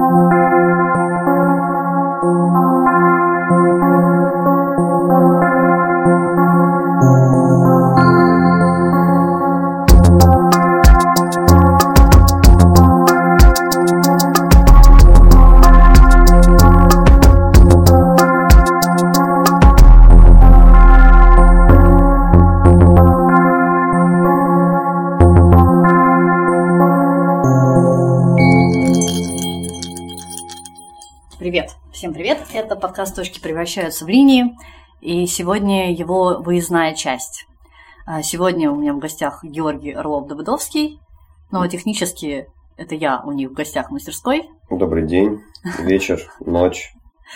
Привет! Всем привет! Это подкаст «Точки превращаются в линии», и сегодня его выездная часть. Сегодня у меня в гостях Георгий Орлов-Давыдовский, но технически это я у них в гостях в мастерской. Добрый день, вечер, ночь.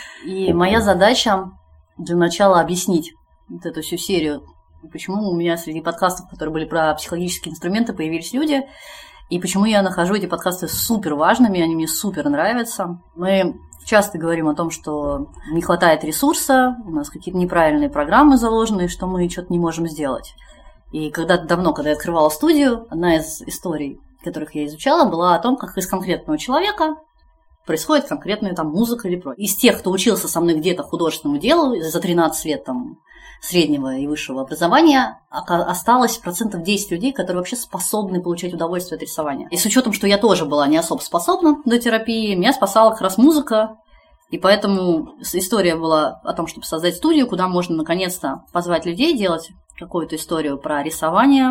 И моя задача для начала объяснить вот эту всю серию, почему у меня среди подкастов, которые были про психологические инструменты, появились люди, и почему я нахожу эти подкасты супер важными, они мне супер нравятся. Мы часто говорим о том, что не хватает ресурса, у нас какие-то неправильные программы заложены, что мы что-то не можем сделать. И когда-то давно, когда я открывала студию, одна из историй, которых я изучала, была о том, как из конкретного человека происходит конкретная там музыка или прочее. Из тех, кто учился со мной где-то художественному делу за 13 лет там среднего и высшего образования, осталось 10% людей, которые вообще способны получать удовольствие от рисования. И с учетом, что я тоже была не особо способна до терапии, меня спасала как раз музыка. И поэтому история была о том, чтобы создать студию, куда можно наконец-то позвать людей, делать какую-то историю про рисование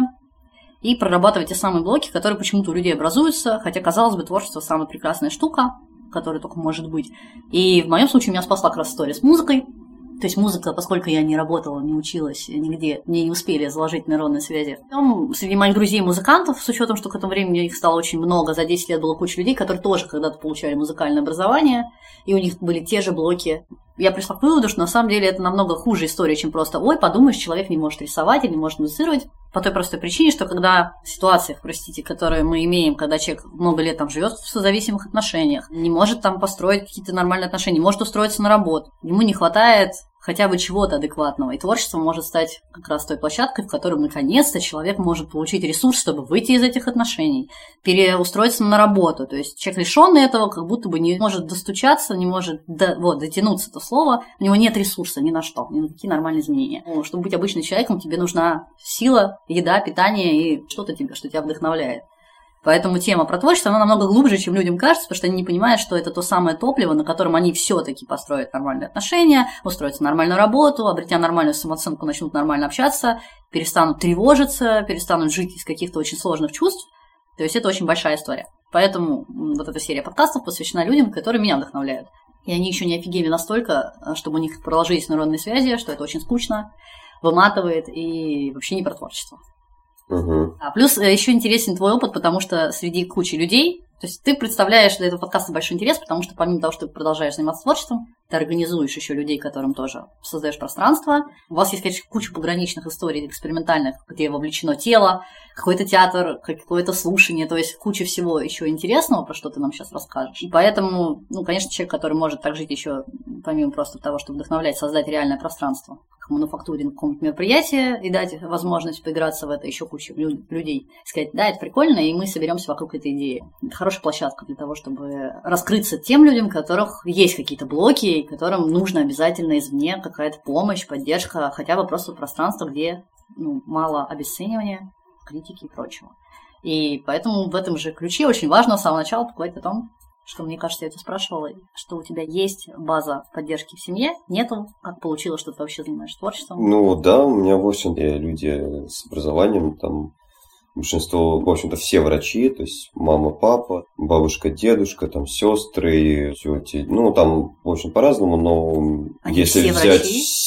и прорабатывать те самые блоки, которые почему-то у людей образуются, хотя, казалось бы, творчество самая прекрасная штука, которая только может быть. И в моем случае меня спасла как раз история с музыкой. То есть музыка, поскольку я не работала, не училась нигде, мне не успели заложить нейронные связи. Потом среди моих друзей-музыкантов, с учетом, что к этому времени их стало очень много, за 10 лет было куча людей, которые тоже когда-то получали музыкальное образование, и у них были те же блоки. Я пришла к выводу, что на самом деле это намного хуже история, чем просто «Ой, подумаешь, человек не может рисовать или не может музицировать». По той простой причине, что когда в ситуациях, простите, которые мы имеем, когда человек много лет там живет в созависимых отношениях, не может там построить какие-то нормальные отношения, не может устроиться на работу, ему не хватает хотя бы чего-то адекватного. И творчество может стать как раз той площадкой, в которой наконец-то человек может получить ресурс, чтобы выйти из этих отношений, переустроиться на работу. То есть человек, лишенный этого, как будто бы не может достучаться, не может дотянуться до слова, у него нет ресурса ни на что, ни на какие нормальные изменения. Чтобы быть обычным человеком, тебе нужна сила, еда, питание и что-то тебе, что тебя вдохновляет. Поэтому тема про творчество, она намного глубже, чем людям кажется, потому что они не понимают, что это то самое топливо, на котором они все-таки построят нормальные отношения, устроятся на нормальную работу, обретя нормальную самооценку, начнут нормально общаться, перестанут тревожиться, перестанут жить из каких-то очень сложных чувств. То есть это очень большая история. Поэтому вот эта серия подкастов посвящена людям, которые меня вдохновляют. И они еще не офигели настолько, чтобы у них проложились нейронные связи, что это очень скучно, выматывает и вообще не про творчество. Угу. Плюс еще интересен твой опыт, потому что среди кучи людей, то есть ты представляешь для этого подкаста большой интерес, потому что помимо того, что ты продолжаешь заниматься творчеством, ты организуешь еще людей, которым тоже создаешь пространство. У вас есть, конечно, куча пограничных историй экспериментальных, где вовлечено тело, какой-то театр, какое-то слушание, то есть куча всего еще интересного, про что ты нам сейчас расскажешь. И поэтому, конечно, человек, который может так жить еще, помимо просто того, чтобы вдохновлять, создать реальное пространство, как мануфактуринг, какое-нибудь мероприятие и дать возможность поиграться в это еще куче людей. Сказать, да, это прикольно, и мы соберемся вокруг этой идеи. Это хорошая площадка для того, чтобы раскрыться тем людям, у которых есть какие-то блоки, которым нужно обязательно извне какая-то помощь, поддержка, хотя бы просто пространство, где мало обесценивания, критики и прочего. И поэтому в этом же ключе очень важно с самого начала поговорить о том, что, мне кажется, я это спрашивала, что у тебя есть база поддержки в семье, нету, как получилось, что ты вообще занимаешься творчеством? Да, у меня, в общем, люди с образованием, там, большинство, в общем-то, все врачи, то есть мама, папа, бабушка, дедушка, там, сестры, тети, там, в общем, по-разному, но они если все взять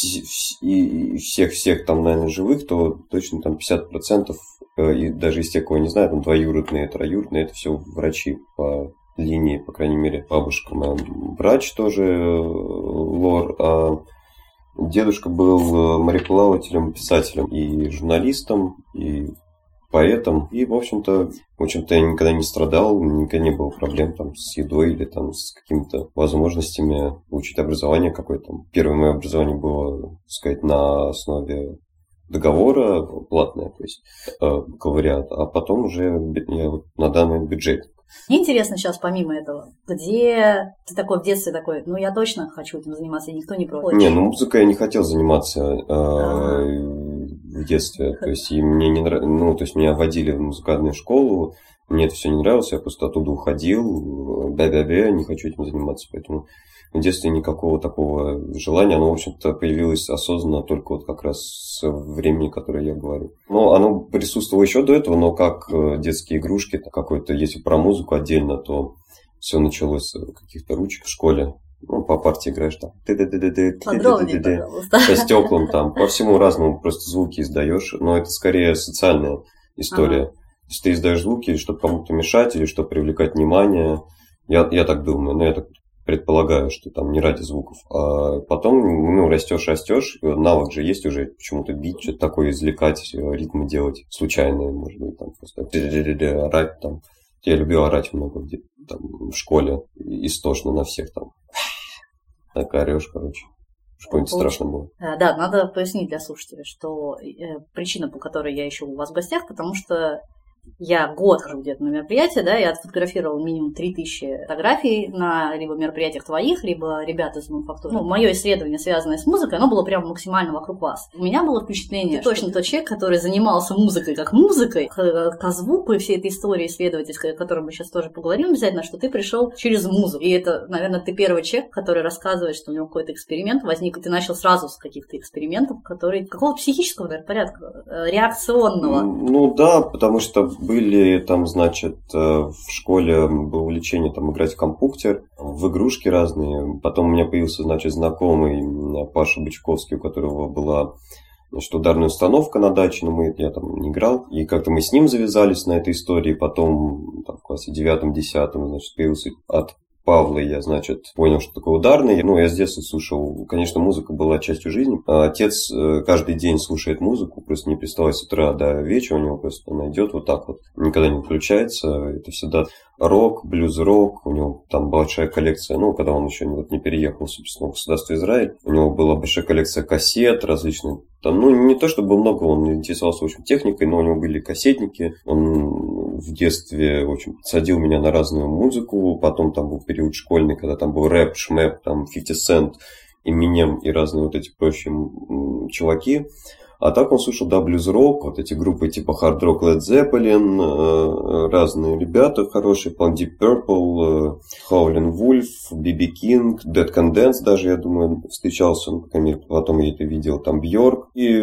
всех там, наверное, живых, то точно там 50%, и даже из тех, кого не знаю, там, двоюродные, троюродные, это все врачи по линии, по крайней мере, бабушка моя врач тоже, лор, а дедушка был мореплавателем, писателем и журналистом, и поэтом. И, в общем-то, я никогда не страдал, никогда не было проблем там с едой или там с какими-то возможностями получить образование какое-то. Первое мое образование было, так сказать, на основе договора, платное, то есть бакалавриат, а потом уже я на данный бюджет Мне интересно сейчас, помимо этого, где ты такой в детстве такой, ну я точно хочу этим заниматься, и никто не против. Не, ну музыкой я не хотел заниматься в детстве. То есть и мне не нравилось, ну, то есть меня водили в музыкальную школу, мне это все не нравилось, я просто оттуда уходил, не хочу этим заниматься, поэтому в детстве никакого такого желания, оно, в общем-то, появилось осознанно только вот как раз с времени, которое я говорю. Но оно присутствовало еще до этого, но как детские игрушки, какой-то, если про музыку отдельно, то все началось с каких-то ручек в школе. Ну, по партии играешь там. Подробнее, пожалуйста. По стеклам там, по всему разному просто звуки издаешь. Но это скорее социальная история. То есть ты издаешь звуки, чтобы кому-то мешать, или чтобы привлекать внимание. Я так думаю, но я так предполагаю, что там не ради звуков. А потом, ну, растешь, навык же есть уже почему-то бить, что-то такое извлекать, ритмы делать случайные, может быть, там просто орать там. Я любил орать много там, в школе, истошно на всех там. Так орешь, короче. Что-нибудь страшно было. Да, надо пояснить для слушателей, что причина, по которой я ищу у вас в гостях, потому что я год хожу где-то на мероприятие, да, я отфотографировала минимум 3000 фотографий на либо мероприятиях твоих, либо ребят из мануфактуры. Ну, мое исследование, связанное с музыкой, оно было прям максимально вокруг вас. У меня было впечатление, что точно тот человек, который занимался музыкой как музыкой, к звуку и всей этой истории исследовательской, о которой мы сейчас тоже поговорим обязательно, что ты пришел через музыку. И это, наверное, ты первый человек, который рассказывает, что у него какой-то эксперимент возник, и ты начал сразу с каких-то экспериментов, которые какого-то психического, наверное, порядка, реакционного. Ну да, потому что были там, значит, в школе было увлечение там играть в компьютер, в игрушки разные. Потом у меня появился, значит, знакомый Паша Бычковский, у которого была, значит, ударная установка на даче, но я там не играл. И как-то мы с ним завязались на этой истории. Потом там, в классе 9-10, значит, появился от Павла, я, значит, понял, что такое ударный. Ну, я с детства слушал, конечно, музыка была частью жизни. Отец каждый день слушает музыку, просто не переставая с утра до вечера, у него просто она идет вот так вот, никогда не выключается. Это всегда рок, блюз-рок, у него там большая коллекция, ну, когда он еще не переехал, собственно, в государство Израиль, у него была большая коллекция кассет различных. Там, ну, не то чтобы много, он интересовался, в общем, техникой, но у него были кассетники. Он в детстве, в общем, садил меня на разную музыку. Потом там был период школьный, когда там был рэп, шмэп, там 50 Cent, Eminem и разные вот эти прочие чуваки. А так он слушал, да, блюз-рок, вот эти группы типа Hard Rock, Led Zeppelin, разные ребята хорошие, Deep Purple, Howlin' Wolf, B.B. King, Dead Can Dance даже, я думаю, встречался, по крайней мере, потом я это видел, там Бьорк. И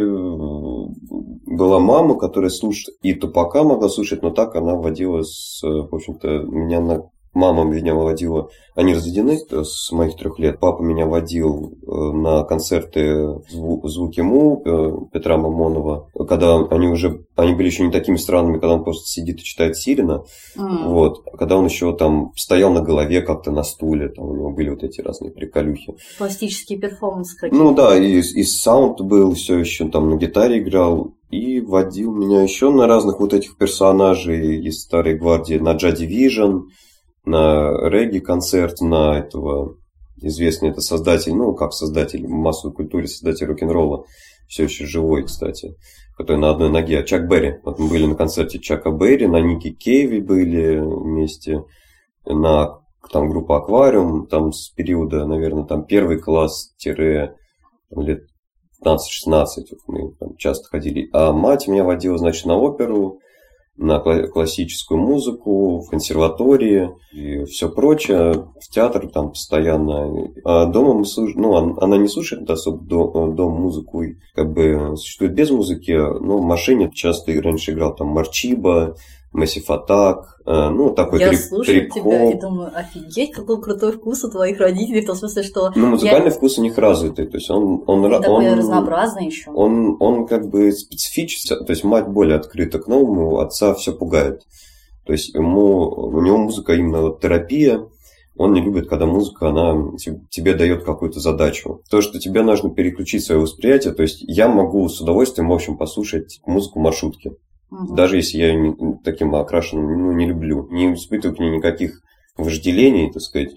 была мама, которая слушает, и Тупака могла слушать, но так она водила, в общем-то, меня на... Мама меня водила, они разведены с моих 3 лет. Папа меня водил на концерты «Звуки Му» Петра Мамонова, когда они были еще не такими странными, когда он просто сидит и читает Сирина. Вот. Когда он еще там стоял на голове как-то на стуле, там у него были вот эти разные приколюхи. Пластические перформансы какие-то. Ну да, и саунд был, все еще там на гитаре играл. И водил меня еще на разных вот этих персонажей из Старой Гвардии, на Joy Division, на регги-концерт, на этого известный это создатель, ну, как создатель массовой культуры, создатель рок-н-ролла, все еще живой, кстати, который на одной ноге, Чак Берри. Вот мы были на концерте Чака Берри, на Нике Кейви были вместе, на там группа Аквариум, там с периода, наверное, там 1 класс лет 15-16 мы там часто ходили. А мать меня водила, значит, на оперу, на классическую музыку, в консерватории и все прочее, в театр там постоянно. А дома мы слушаем, ну, она не слушает особо дом музыку, и как бы существует без музыки, но в машине часто раньше играл там Марчиба, Massive Attack, ну, такой я трип-хоп. слушаю тебя и думаю, офигеть, какой крутой вкус у твоих родителей, в том смысле, что... Ну, музыкальный вкус у них развитый, то есть он такой разнообразный еще. Он как бы специфический, то есть мать более открыта к новому, отца все пугает. То есть у него музыка именно вот терапия, он не любит, когда музыка, она тебе дает какую-то задачу. То, что тебе нужно переключить свое восприятие, то есть я могу с удовольствием, в общем, послушать музыку маршрутки. Даже если я таким окрашенным не люблю. Не испытываю к ней никаких вожделений, так сказать.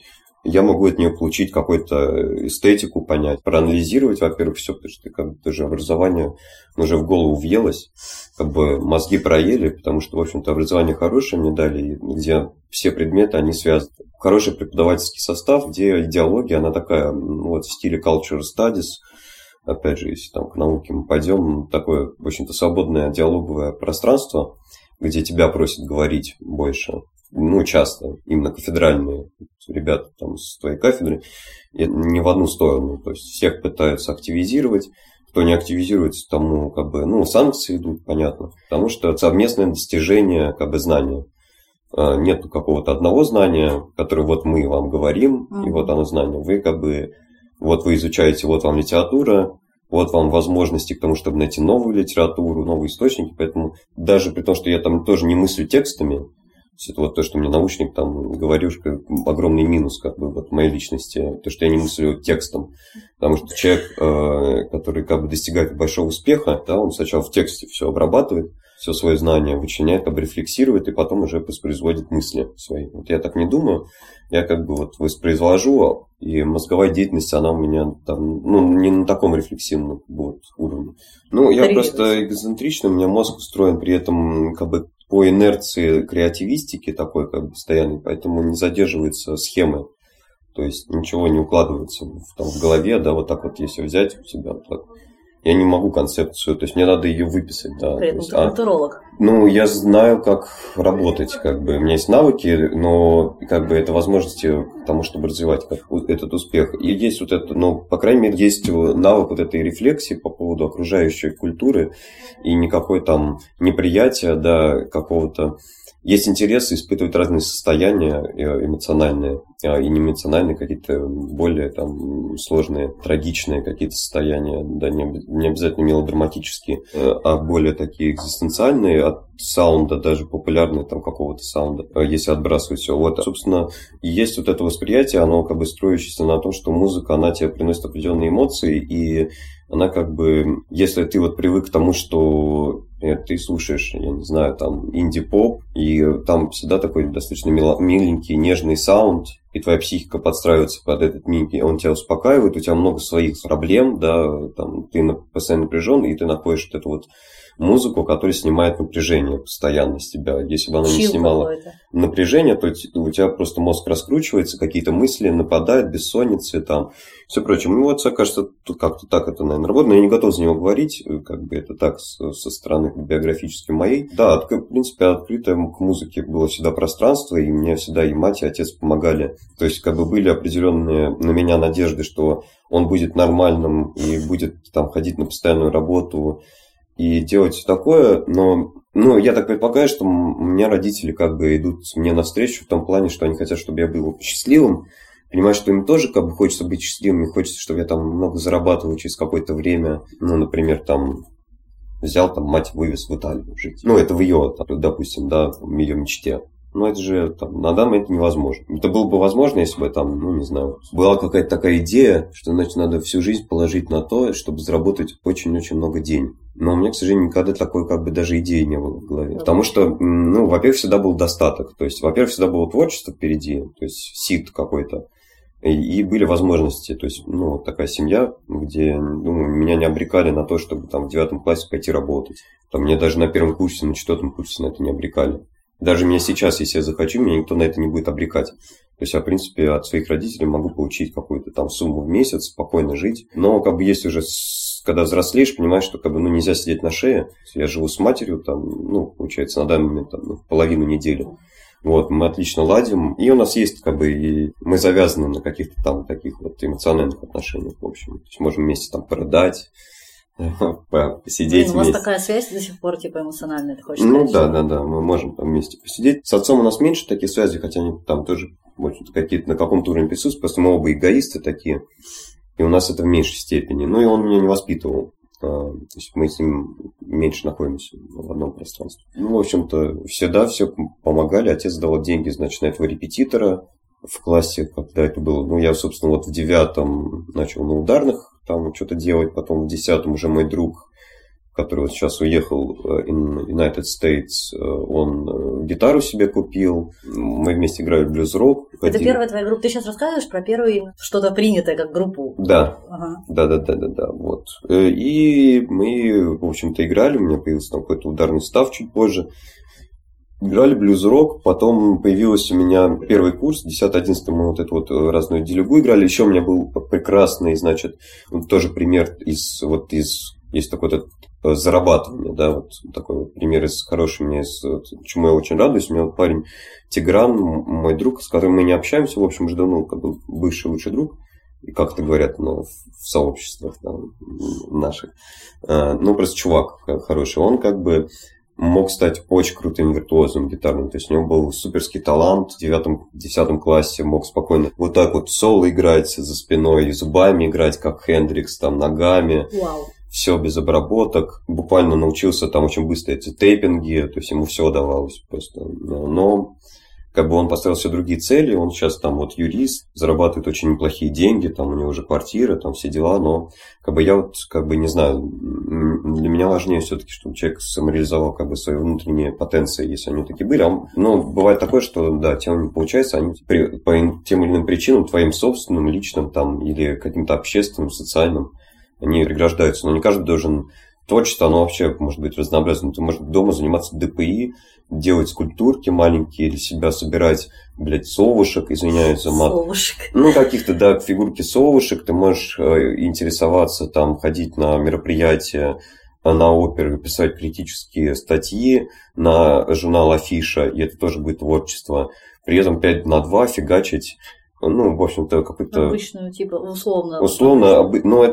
я могу от нее получить какую-то эстетику, понять, проанализировать, во-первых, все, потому что как бы тоже образование уже в голову въелось, как бы мозги проели, потому что, в общем-то, образование хорошее мне дали, где все предметы, они связаны. Хороший преподавательский состав, где идеология, она такая, вот в стиле culture studies, опять же, если там к науке мы пойдем, такое, в общем-то, свободное диалоговое пространство, где тебя просят говорить больше. Часто, именно кафедральные ребята там с твоей кафедры, не в одну сторону, то есть всех пытаются активизировать, кто не активизируется, тому как бы, санкции идут, понятно, потому что совместное достижение как бы знания. Нету какого-то одного знания, которое вот мы вам говорим, и вот оно знание, вы как бы, вот вы изучаете, вот вам литература, вот вам возможности к тому, чтобы найти новую литературу, новые источники, поэтому даже при том, что я там тоже не мыслю текстами, это вот то, что мне научник там говорил, что огромный минус как бы вот моей личности, то, что я не мыслю текстом. Потому что человек, который как бы достигает большого успеха, да, он сначала в тексте все обрабатывает, все свое знание вычленяет, как бы рефлексирует, и потом уже воспроизводит мысли свои. Вот я так не думаю, я как бы вот воспроизвожу, и мозговая деятельность, она у меня там, не на таком рефлексивном вот уровне. Я просто эгоцентричный, у меня мозг устроен при этом как бы по инерции креативистики такой как бы постоянной, поэтому не задерживаются схемы. То есть ничего не укладывается в голове, да, вот так вот, если взять у себя, вот так. Я не могу концепцию, то есть мне надо ее выписать, да. При этом ты культуролог. Я знаю, как работать, как бы. У меня есть навыки, но как бы это возможности к тому, чтобы развивать этот успех. И есть вот это, по крайней мере, есть навык вот этой рефлексии по поводу окружающей культуры и никакой там неприятия, да, какого-то. Есть интерес испытывать разные состояния эмоциональные и не эмоциональные, какие-то более там сложные, трагичные какие-то состояния, да, не обязательно мелодраматические, а более такие экзистенциальные, от саунда, даже популярные там какого-то саунда, если отбрасывать все. Вот, собственно, есть вот это восприятие, оно как бы строящееся на том, что музыка, она тебе приносит определенные эмоции, и она как бы, если ты вот привык к тому, что ты слушаешь, я не знаю, там инди-поп, и там всегда такой достаточно миленький, нежный саунд, и твоя психика подстраивается под этот миленький, он тебя успокаивает, у тебя много своих проблем, да, там ты постоянно напряжен, и ты находишь вот эту вот музыку, которая снимает напряжение постоянно с тебя. Если бы она не снимала напряжение, то у тебя просто мозг раскручивается, какие-то мысли нападают, бессонницы, там, все прочее. Вот, кажется, тут как-то так это, наверное, работает, но я не готов за него говорить, как бы это так со стороны биографической моей. Да, в принципе, открытое к музыке было всегда пространство, и мне всегда и мать, и отец помогали. То есть, как бы были определенные на меня надежды, что он будет нормальным и будет там ходить на постоянную работу, и делать все такое, но я так предполагаю, что у меня родители как бы идут мне навстречу в том плане, что они хотят, чтобы я был счастливым, понимаю, что им тоже как бы хочется быть счастливым, и хочется, чтобы я там много зарабатывал через какое-то время, например, там взял, там мать вывез в Италию жить, это в ее, там, допустим, да, в ее мечте. Но это же там, на данный момент невозможно. Это было бы возможно, если бы там, не знаю, была какая-то такая идея, что, значит, надо всю жизнь положить на то, чтобы заработать очень-очень много денег. Но у меня, к сожалению, никогда такой как бы даже идеи не было в голове. Потому что, во-первых, всегда был достаток. То есть, во-первых, всегда было творчество впереди, то есть сид какой-то. И были возможности. То есть, вот такая семья, где, меня не обрекали на то, чтобы там в 9 классе пойти работать. Там мне даже на 1 курсе, на 4 курсе на это не обрекали. Даже меня сейчас, если я захочу, меня никто на это не будет обрекать. То есть я, в принципе, от своих родителей могу получить какую-то там сумму в месяц, спокойно жить. Но как бы если уже, когда взрослеешь, понимаешь, что как бы нельзя сидеть на шее. Я живу с матерью, там, получается, на данный момент там, половину недели. Вот, мы отлично ладим. И у нас есть, как бы, и мы завязаны на каких-то там таких вот эмоциональных отношениях, в общем. То есть можем вместе там порыдать, посидеть вместе. У вас такая связь до сих пор, типа, эмоциональная, ты хочешь сказать? Да, мы можем там вместе посидеть. С отцом у нас меньше таких связей, хотя они там тоже, в общем-то, какие-то на каком-то уровне присутствуют, просто мы оба эгоисты такие, и у нас это в меньшей степени. И он меня не воспитывал. То есть мы с ним меньше находимся в одном пространстве. В общем-то, всегда все помогали. Отец давал деньги, значит, на этого репетитора в классе, когда это было. Я, собственно, вот в 9 начал на ударных там что-то делать, потом в 10 уже мой друг который вот сейчас уехал in United States, он гитару себе купил, мы вместе играли в блюз-рок. Это первая твоя группа, ты сейчас рассказываешь про первую что-то принятое как группу? Да, да, вот. И мы, в общем-то, играли, у меня появился там какой-то ударный став чуть позже. Играли блюз-рок, потом появился у меня первый курс, 10-11 мы вот эту вот разную делюгу играли. Еще у меня был прекрасный, значит, вот тоже пример из есть такой вот зарабатывание, да, вот такой вот пример из хороший мне, чему я очень радуюсь. У меня вот парень Тигран, мой друг, с которым мы не общаемся, в общем, уже давно, как бы бывший лучший друг, и как это говорят, в сообществах там, наших. Просто чувак хороший, он как бы мог стать очень крутым виртуозом гитарным. То есть у него был суперский талант. В 9-10 классе мог спокойно вот так вот соло играть за спиной, зубами играть, как Хендрикс, там, ногами. Вау. Все без обработок. Буквально научился там очень быстро эти тейпинги. То есть ему все давалось просто. Но как бы он поставил все другие цели. Он сейчас там вот юрист, зарабатывает очень неплохие деньги. Там у него уже квартира, там все дела. Но как бы я вот как бы не знаю. Для меня важнее все-таки, чтобы человек самореализовал как бы свои внутренние потенции, если они такие были. Бывает такое, что да, тем не получается, они по тем или иным причинам, твоим собственным, личным там, или каким-то общественным, социальным, они преграждаются. Но не каждый должен... Творчество, оно вообще может быть разнообразным. Ты можешь дома заниматься ДПИ, делать скульптурки маленькие или себя собирать, совушек, извиняюсь за мат. Совушек. Каких-то, да, фигурки совушек. Ты можешь интересоваться, там, ходить на мероприятия, на оперы, писать критические статьи на журнал Афиша, и это тоже будет творчество. При этом 5 на 2 фигачить. В общем-то, какой-то... Обычную, типа, условно. Но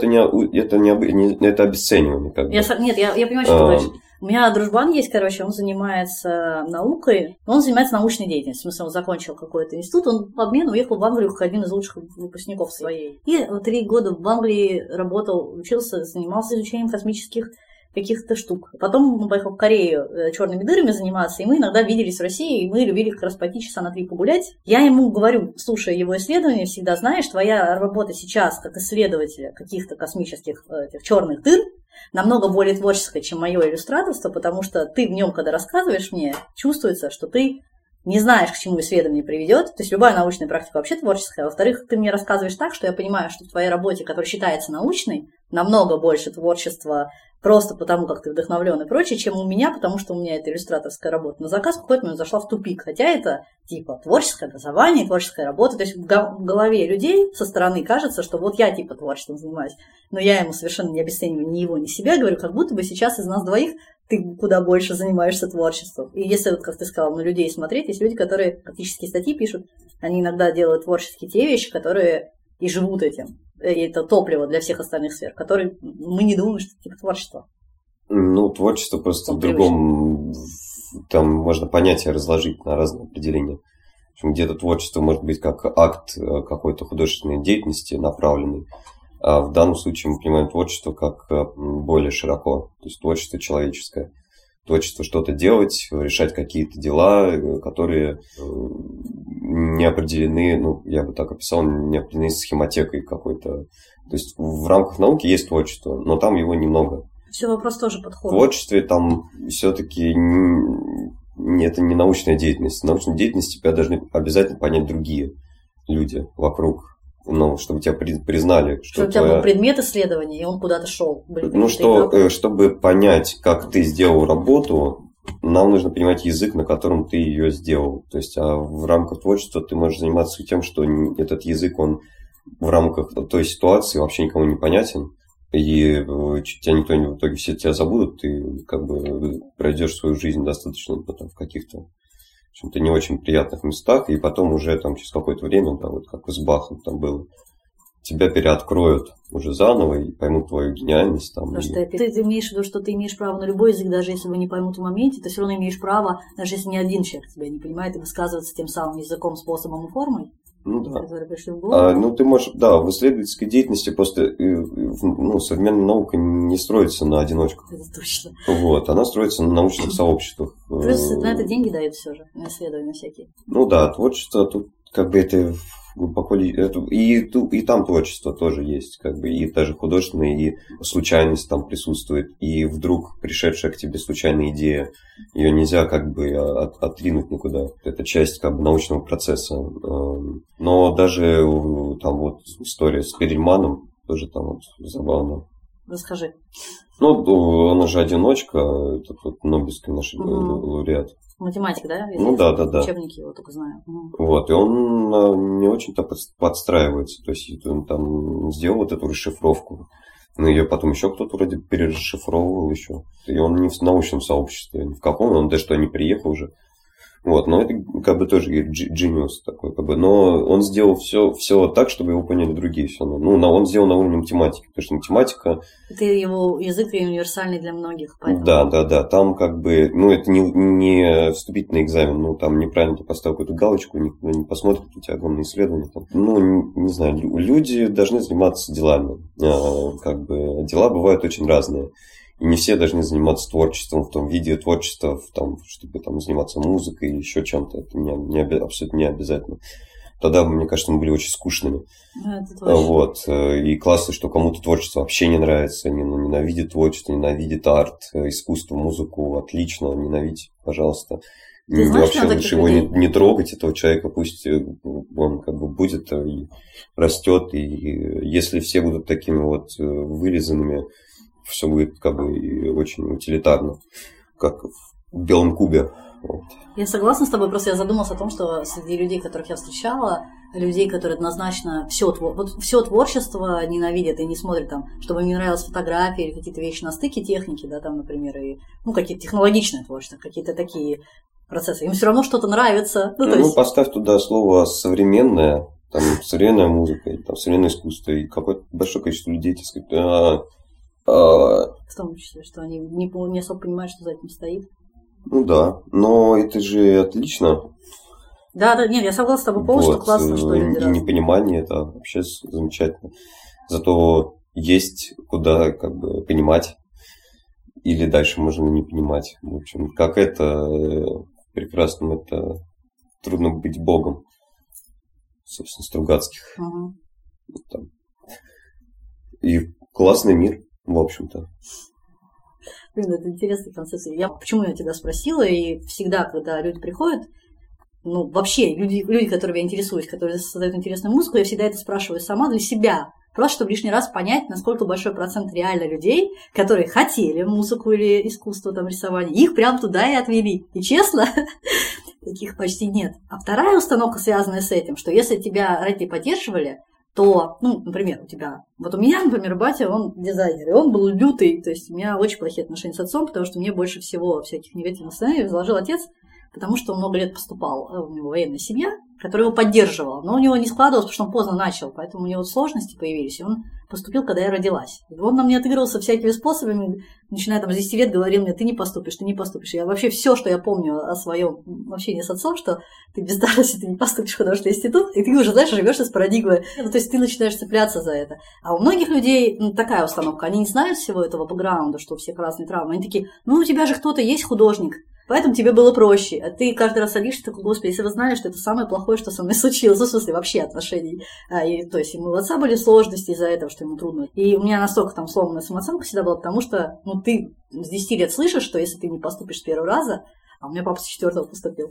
это обесценивание. Как бы. Я понимаю, что ты говоришь. У меня дружбан есть, он занимается наукой, но он занимается научной деятельностью. В смысле, он закончил какой-то институт, он по обмену уехал в Англию как один из лучших выпускников своей. И 3 года в Англии работал, учился, занимался изучением космических каких-то штук. Потом он поехал в Корею черными дырами заниматься, и мы иногда виделись в России, и мы любили как раз пойти часа на 3 погулять. Я ему говорю, слушай, его исследования, всегда знаешь, твоя работа сейчас как исследователя каких-то космических черных дыр намного более творческая, чем мое иллюстраторство, потому что ты в нем, когда рассказываешь мне, чувствуется, что ты не знаешь, к чему исследование приведет. То есть любая научная практика вообще творческая. Во-вторых, ты мне рассказываешь так, что я понимаю, что в твоей работе, которая считается научной, намного больше творчества просто потому, как ты вдохновлен и прочее, чем у меня, потому что у меня это иллюстраторская работа. На заказ в какой-то момент зашла в тупик, хотя это типа творческое образование, творческая работа. То есть в голове людей со стороны кажется, что вот я типа творчеством занимаюсь, но я ему совершенно не обесцениваю ни его, ни себя, говорю, как будто бы сейчас из нас двоих ты куда больше занимаешься творчеством. И если, вот, как ты сказал, на людей смотреть, есть люди, которые практические статьи пишут, они иногда делают творческие те вещи, которые и живут этим. И это топливо для всех остальных сфер, которые мы не думаем, что это типа творчество. Творчество просто в другом... Там можно понятия разложить на разные определения. В общем, где-то творчество может быть как акт какой-то художественной деятельности направленный, а в данном случае мы понимаем творчество как более широко. То есть творчество человеческое. Творчество что-то делать, решать какие-то дела, которые не определены, я бы так описал, не определены схематекой какой-то. То есть в рамках науки есть творчество, но там его немного. Все, вопрос тоже подходит. В творчестве там все-таки это не научная деятельность. В научной деятельности тебя должны обязательно понять другие люди вокруг. Чтобы тебя признали. Чтобы у тебя был предмет исследования, и он куда-то шел. Чтобы понять, как ты сделал работу, нам нужно понимать язык, на котором ты ее сделал. То есть, а в рамках творчества ты можешь заниматься тем, что этот язык, он в рамках той ситуации вообще никому не понятен. И тебя никто в итоге все тебя забудут, ты как бы пройдешь свою жизнь достаточно потом в каких-то в общем-то, не очень приятных местах, и потом уже там через какое-то время, вот как с Бахом там было, тебя переоткроют уже заново и поймут твою гениальность. Потому что ты имеешь в виду, что ты имеешь право на любой язык, даже если его не поймут в моменте, ты все равно имеешь право, даже если ни один человек тебя не понимает, и высказываться тем самым языком, способом и формой. Да. Ты можешь, в исследовательской деятельности просто современная наука не строится на одиночках. Это точно. Она строится на научных сообществах. Плюс на это деньги дают все же, на исследования всякие. Творчество тут как бы это глубоко... И там творчество тоже есть, как бы, и даже художественное, и случайность там присутствует, и вдруг пришедшая к тебе случайная идея, ее нельзя как бы отринуть никуда. Это часть как бы научного процесса. Но даже там вот история с Перельманом тоже там вот забавно. Расскажи. Ну, он же одиночка, этот вот Нобелевский наш лауреат. Математик, да? Ну да. Учебники его только знаю. Вот, и он не очень-то подстраивается. То есть он там сделал вот эту расшифровку. Но ее потом еще кто-то вроде перерасшифровывал еще. И он не в научном сообществе, ни в каком, он даже туда не приехал уже. Вот, но это как бы тоже genius такой, как бы, но он сделал все так, чтобы его поняли другие все. Ну, он сделал на уровне математики, потому что математика... Это его язык универсальный для многих. Поэтому... Да, там как бы, ну, это не вступительный экзамен, ну, там неправильно ты поставил какую-то галочку, никто не посмотрит эти огромные исследования. Там. Ну, не знаю, люди должны заниматься делами, как бы, дела бывают очень разные. И не все должны заниматься творчеством в том виде творчества, чтобы там, заниматься музыкой или еще чем-то. Это абсолютно не обязательно. Тогда, мне кажется, мы были очень скучными. Вот. И классно, что кому-то творчество вообще не нравится, ненавидит творчество, ненавидит арт, искусство, музыку. Отлично, ненавидите, пожалуйста. Вообще лучше его не трогать, этого человека, пусть он как бы будет и растет. И если все будут такими вот вырезанными, все будет как бы очень утилитарно, как в белом кубе. Вот. Я согласна с тобой, просто я задумалась о том, что среди людей, которых я встречала, людей, которые однозначно все творчество ненавидят и не смотрят там, чтобы им не нравилась фотография или какие-то вещи на стыке техники, да, там, например, и, ну, какие-то технологичные творчества, какие-то такие процессы. Им все равно что-то нравится. Ну, поставь туда слово «современное», там, современная музыка, там, современное искусство, и какое-то большое количество людей, так сказать, в том числе, что они не особо понимают, что за этим стоит. Ну да, но это же отлично. Да, нет, я согласна с тобой полностью, вот, классно, что люди разные. Непонимание, это вообще замечательно. Зато есть куда как бы понимать, или дальше можно не понимать. В общем, как это прекрасно, это трудно быть богом, собственно, Стругацких. Там. И классный мир. В общем-то. Блин, это интересная концепция. Почему я тебя спросила, и всегда, когда люди приходят, ну, вообще, люди, которыми я интересуюсь, которые создают интересную музыку, я всегда это спрашиваю сама для себя. Просто, чтобы лишний раз понять, насколько большой процент реально людей, которые хотели музыку или искусство, там, рисование, их прям туда и отвели. И честно, таких почти нет. А вторая установка, связанная с этим, что если тебя родители поддерживали, то, ну, например, у меня, например, батя, он дизайнер, и он был лютый, то есть у меня очень плохие отношения с отцом, потому что мне больше всего всяких негативных сценариев заложил отец, потому что он много лет поступал, у него военная семья, которая его поддерживала, но у него не складывалось, потому что он поздно начал, поэтому у него сложности появились, и он поступил, когда я родилась. И он на мне отыгрывался всякими способами, начиная там с 10 лет, говорил мне, ты не поступишь. Я вообще все, что я помню о своем общении с отцом, что ты бездарность, ты не поступишь в художественный институт, и ты уже, знаешь, живешь из парадигмы. Ну, то есть ты начинаешь цепляться за это. А у многих людей такая установка, они не знают всего этого бэкграунда, что у всех разные травмы. Они такие, ну, у тебя же кто-то есть художник, поэтому тебе было проще. А ты каждый раз садишься, такой, господи, если вы знали, что это самое плохое, что со мной случилось, в смысле вообще отношений. То есть у отца были сложности из-за этого, что ему трудно. И у меня настолько там сломанная самооценка всегда была, потому что, ну, ты с 10 лет слышишь, что если ты не поступишь с первого раза, а у меня папа с 4-го поступил,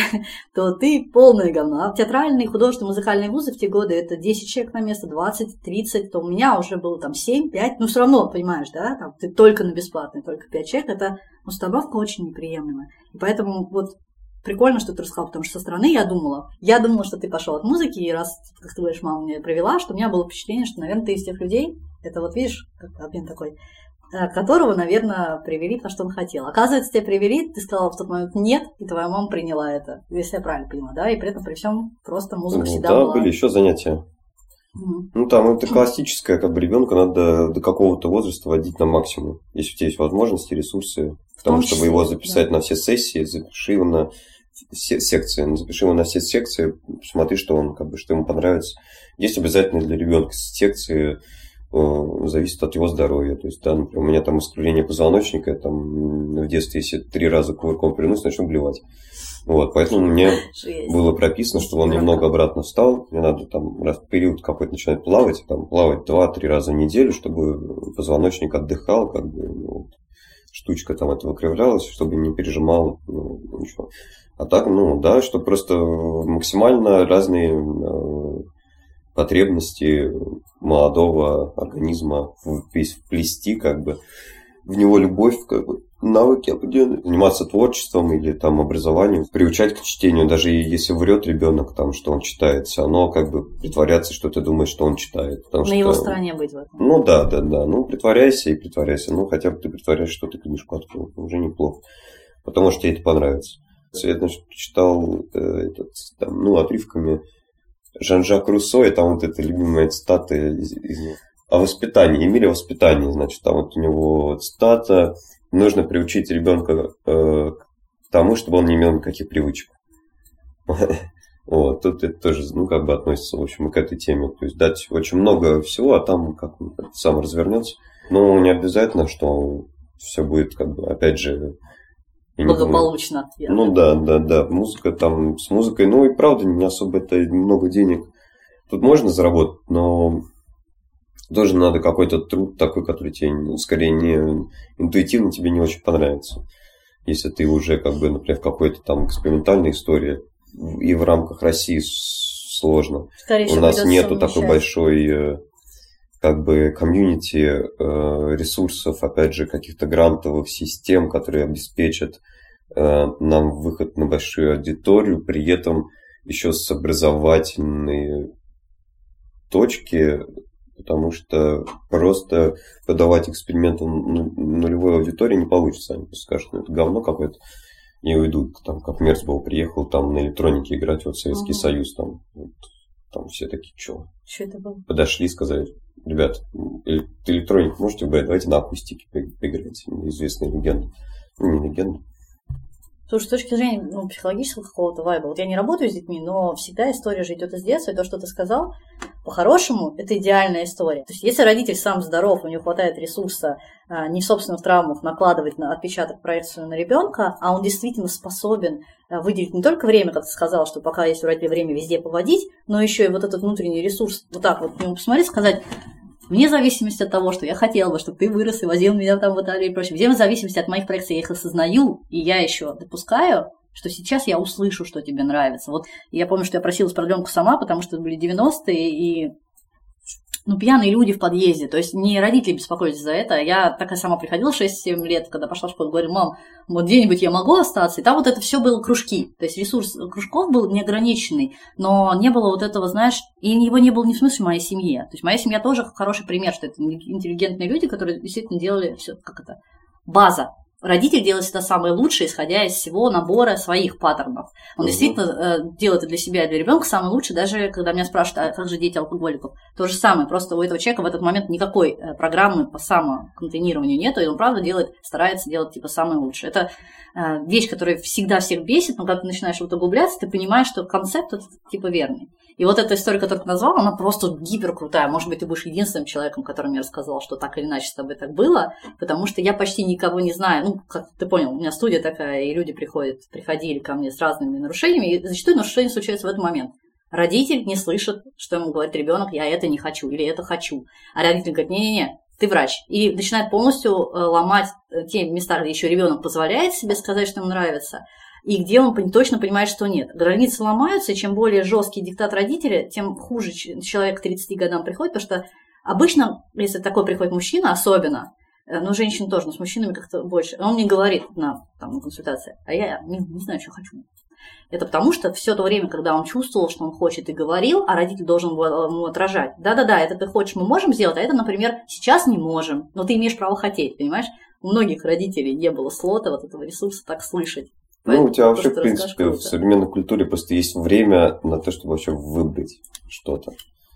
то ты полное говно. А театральные, художественные, музыкальные вузы в те годы это 10 человек на место, 20, 30, то у меня уже было там 7, 5, ну все равно, понимаешь, да, там, ты только на бесплатный, только 5 человек, это установка очень неприемлемая. И поэтому вот прикольно, что ты рассказал, потому что со стороны я думала, что ты пошел от музыки, и раз, как ты говоришь, мама мне провела, что у меня было впечатление, что, наверное, ты из тех людей, это вот видишь, как обмен такой, которого, наверное, привели, потому что он хотел. Оказывается, тебя привели, ты сказала в тот момент нет, и твоя мама приняла это, если я правильно поняла, да, и при этом при всем просто музыка всегда была. Да, были еще занятия. Ну, там это классическое, как бы ребенка надо до какого-то возраста водить на максимум, если у тебя есть возможности, ресурсы, потому что чтобы его записать на все сессии, запиши его на все секции, посмотри, что он, как бы, что ему понравится. Есть обязательно для ребенка секции зависит от его здоровья. То есть, да, например, у меня там искривление позвоночника, там в детстве, если 3 раза кувырком перенусь, начну блевать. Вот, поэтому мне было прописано, чтобы он немного обратно встал. Мне надо там раз в период какой-то начинать плавать, там плавать 2-3 раза в неделю, чтобы позвоночник отдыхал, как бы, ну, штучка там это выкривлялась, чтобы не пережимал, ну, ничего. А так, ну, да, что просто максимально разные потребности молодого организма вплести, как бы, в него любовь, как бы, навыки определенные, заниматься творчеством или там образованием, приучать к чтению, даже если врет ребенок, там, что он читает, все равно как бы притворяться, что ты думаешь, что он читает. На его стороне быть в этом. Ну да, ну притворяйся и притворяйся, ну хотя бы ты притворяешься, что ты книжку открыл, уже неплохо, потому что тебе это понравится. Я, значит, прочитал отрывками Жан-Жак Руссо, и там вот эта любимая цитата из него. О воспитании, Эмиль о воспитании, значит, там вот у него цитата: нужно приучить ребенка к тому, чтобы он не имел никаких привычек. Вот, тут это тоже, ну, как бы относится, в общем, к этой теме. То есть дать очень много всего, а там как сам развернется. Но не обязательно, что все будет, как бы, опять же, благополучно. Ну да. Музыка там, с музыкой, ну и правда, не особо это много денег. Тут можно заработать, но тоже надо какой-то труд такой, который тебе скорее не интуитивно тебе не очень понравится. Если ты уже, как бы, например, в какой-то там экспериментальной истории, и в рамках России сложно. Скорее У нас нету такой большой, как бы, комьюнити ресурсов, опять же, каких-то грантовых систем, которые обеспечат нам выход на большую аудиторию, при этом еще с образовательной точки, потому что просто подавать эксперименты нулевой аудитории не получится. Они просто скажут, ну это говно какое-то, и уйдут. Там, как Мерцбоу приехал там на электронике играть, вот Советский Союз, там, вот, там все такие, что это было? Подошли, сказали: ребят, электроник можете брать, давайте на акустике поиграть. Известная легенда. Ну, не легенда. Слушай, с точки зрения психологического какого-то вайба, вот я не работаю с детьми, но всегда история же идет из детства, и то, что ты сказал, по-хорошему, это идеальная история. То есть, если родитель сам здоров, у него хватает ресурса не в собственных травмах накладывать на отпечаток проекцию на ребенка, а он действительно способен выделить не только время, как ты сказал, что пока есть у родителей время везде поводить, но еще и вот этот внутренний ресурс вот так вот к нему посмотреть, сказать: вне зависимости от того, что я хотела бы, чтобы ты вырос и возил меня там в Италию и прочее, вне зависимости от моих проекций, я их осознаю, и я еще допускаю, что сейчас я услышу, что тебе нравится. Вот я помню, что я просила продленку сама, потому что это были 90-е, и пьяные люди в подъезде, то есть не родители беспокоились за это, я такая сама приходила 6-7 лет, когда пошла в школу, говорю: мам, вот где-нибудь я могу остаться, и там вот это все было кружки, то есть ресурс кружков был неограниченный, но не было вот этого, знаешь, и его не было не в смысле в моей семье, то есть моя семья тоже хороший пример, что это интеллигентные люди, которые действительно делали все, как это, база. Родитель делает это самое лучшее, исходя из всего набора своих паттернов. Он действительно делает это для себя и для ребенка самое лучшее, даже когда меня спрашивают: а как же дети алкоголиков? То же самое, просто у этого человека в этот момент никакой программы по самоконтейнированию нету, и он, правда, старается делать типа самое лучшее. Это вещь, которая всегда всех бесит, но когда ты начинаешь вот углубляться, ты понимаешь, что концепт этот типа верный. И вот эта история, которую ты назвал, она просто гиперкрутая. Может быть, ты будешь единственным человеком, который мне рассказал, что так или иначе с тобой так было, потому что я почти никого не знаю. Ну, как ты понял, у меня студия такая, и люди приходили ко мне с разными нарушениями, и зачастую нарушения случаются в этот момент. Родитель не слышит, что ему говорит ребенок: я это не хочу или это хочу. А родитель говорит: не-не-не, ты врач. И начинает полностью ломать те места, где еще ребенок позволяет себе сказать, что ему нравится, и где он точно понимает, что нет. Границы ломаются, и чем более жесткий диктат родителя, тем хуже человек к 30 годам приходит, потому что обычно, если такой приходит мужчина, особенно, но женщины тоже, но с мужчинами как-то больше, он мне говорит на консультации: а я не знаю, что хочу. Это потому что все то время, когда он чувствовал, что он хочет, и говорил, а родитель должен был ему отражать: да-да-да, это ты хочешь, мы можем сделать, а это, например, сейчас не можем, но ты имеешь право хотеть, понимаешь? У многих родителей не было слота, вот этого ресурса так слышать. Ну, у тебя вообще, в принципе, в современной культуре просто есть время на то, чтобы вообще выбрать что-то.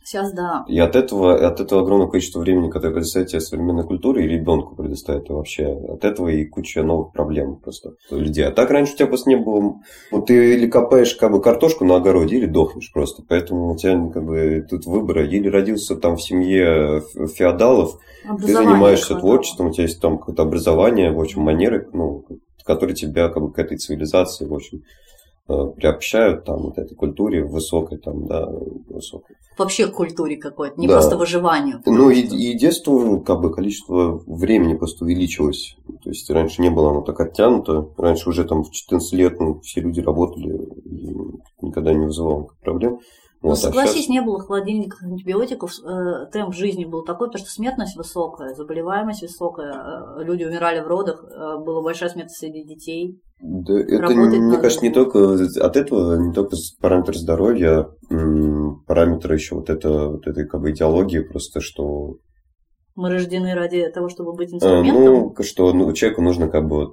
Сейчас да. И от этого огромное количество времени, которое предоставит тебе современная культура, и ребенку предоставит вообще, от этого и куча новых проблем просто у людей. А так раньше у тебя просто не было... Вот ты или копаешь как бы картошку на огороде, или дохнешь просто. Поэтому у тебя как бы тут выбора. Или родился там в семье феодалов, ты занимаешься творчеством, у тебя есть там какое-то образование, в общем, манеры, ну, которые тебя как бы к этой цивилизации, в общем, приобщают там вот этой культуре высокой там, да, высокой. Вообще к культуре какой-то, не просто выживанию. Ну и детству как бы количество времени просто увеличилось. То есть раньше не было оно так оттянуто. Раньше уже там в 14 лет все люди работали и никогда не вызывало проблем. Ну, согласись, сейчас... не было холодильников, антибиотиков, темп жизни был такой, потому что смертность высокая, заболеваемость высокая, люди умирали в родах, была большая смертность среди детей. Да, это, мне кажется, не только от этого, не только параметр здоровья, параметр еще вот этой как бы идеологии, просто что... Мы рождены ради того, чтобы быть инструментом? Что человеку нужно как бы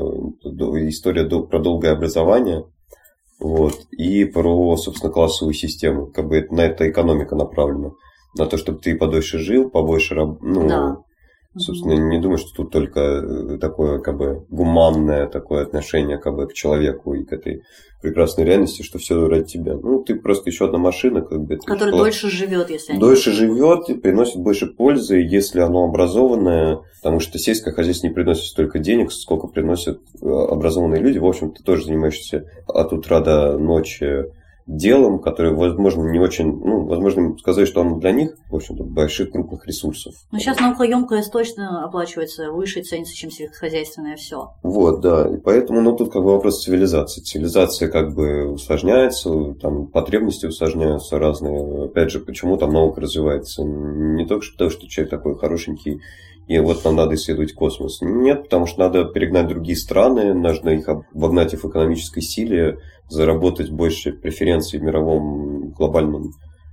история про долгое образование, вот, и про, собственно, классовую систему. Как бы на это экономика направлена. На то, чтобы ты подольше жил, побольше да. Собственно, не думаю, что тут только такое, как бы, гуманное такое отношение, как бы, к человеку и к этой прекрасной реальности, что все ради тебя. Ну, ты просто еще одна машина, как бы. Которая дольше живет, если они... Дольше живет и приносит больше пользы, если оно образованное, потому что сельское хозяйство не приносит столько денег, сколько приносят образованные люди. В общем, ты тоже занимаешься от утра до ночи делом, которое, возможно, не очень, возможно, сказать, что оно для них, в общем-то, больших крупных ресурсов. Но сейчас наукоемкость точно оплачивается выше, ценится, чем сельскохозяйственное все. Вот, да, и поэтому, тут как бы вопрос цивилизации. Цивилизация как бы усложняется, там потребности усложняются разные. Опять же, почему там наука развивается? Не только потому, что человек такой хорошенький, и вот нам надо исследовать космос. Нет, потому что надо перегнать другие страны, нужно их обогнать в экономической силе, заработать больше преференций в мировом глобальном,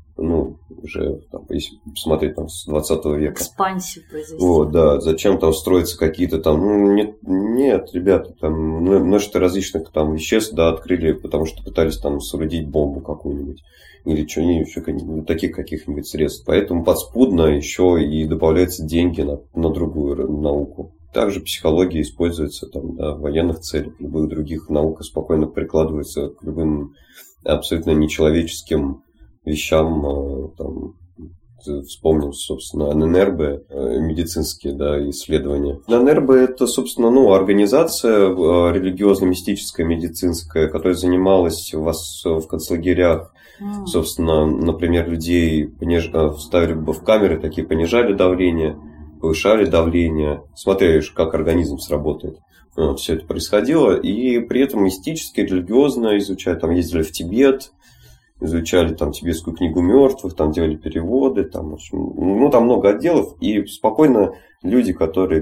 уже, там, если посмотреть там, с 20 века. Экспансию произвести. Вот, да, зачем там строиться какие-то там, нет, ребята, там множество различных там веществ, да, открыли, потому что пытались там соорудить бомбу какую-нибудь. Или что-нибудь еще таких каких-нибудь средств. Поэтому подспудно еще и добавляются деньги на другую науку. Также психология используется там, да, в военных целях, любых других наук спокойно прикладывается к любым абсолютно нечеловеческим вещам. Там, вспомним, собственно, ННРБ, медицинские, да, исследования. ННРБ – это, собственно, организация религиозно-мистическая, медицинская, которая занималась у вас в концлагерях. Собственно, например, людей ставили бы в камеры, такие понижали давление, повышали давление, смотрели, как организм сработает. Вот, все это происходило. И при этом мистически, религиозно изучали. Там ездили в Тибет, изучали там тибетскую книгу мертвых, там делали переводы. Там, в общем, там много отделов. И спокойно люди, которые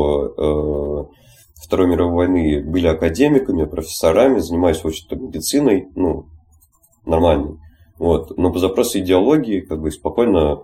до Второй мировой войны были академиками, профессорами, занимались, в общем-то, медициной, нормальной. Вот. Но по запросу идеологии как бы спокойно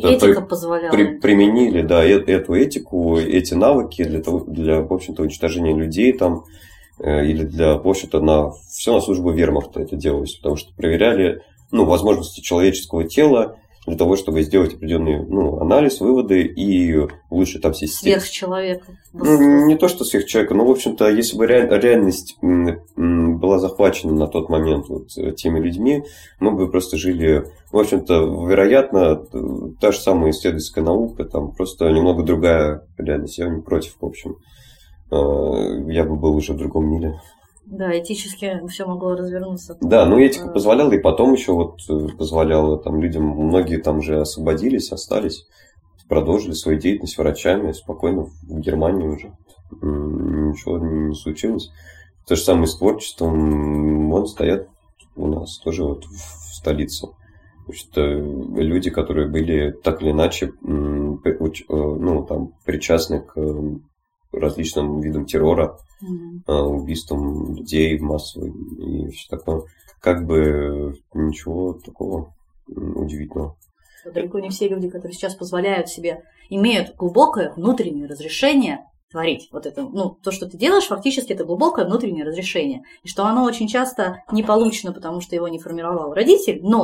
применили, да, эту этику, эти навыки для в общем-то, уничтожения людей там, или для, в общем-то, все на службу вермахта это делалось, потому что проверяли возможности человеческого тела для того, чтобы сделать определенный анализ, выводы и лучше там все системы. Сверхчеловека. Не то, что сверхчеловека, но, в общем-то, если бы реальность была захвачена на тот момент теми людьми, мы бы просто жили, в общем-то, вероятно, та же самая исследовательская наука, там просто немного другая реальность. Я не против, в общем. Я бы был уже в другом мире. Да, этически все могло развернуться. Да, этика позволяла, и потом еще позволяла там людям, многие там же освободились, остались, продолжили свою деятельность врачами, спокойно в Германии уже. Ничего не случилось. То же самое с творчеством, стоят у нас тоже в столице. Потому что люди, которые были так или иначе причастны к различным видам террора, убийствам людей массовым и все такое. Как бы ничего такого удивительного. Далеко не все люди, которые сейчас позволяют себе, имеют глубокое внутреннее разрешение творить. Вот это, то, что ты делаешь, фактически это глубокое внутреннее разрешение. И что оно очень часто не получено, потому что его не формировал родитель, но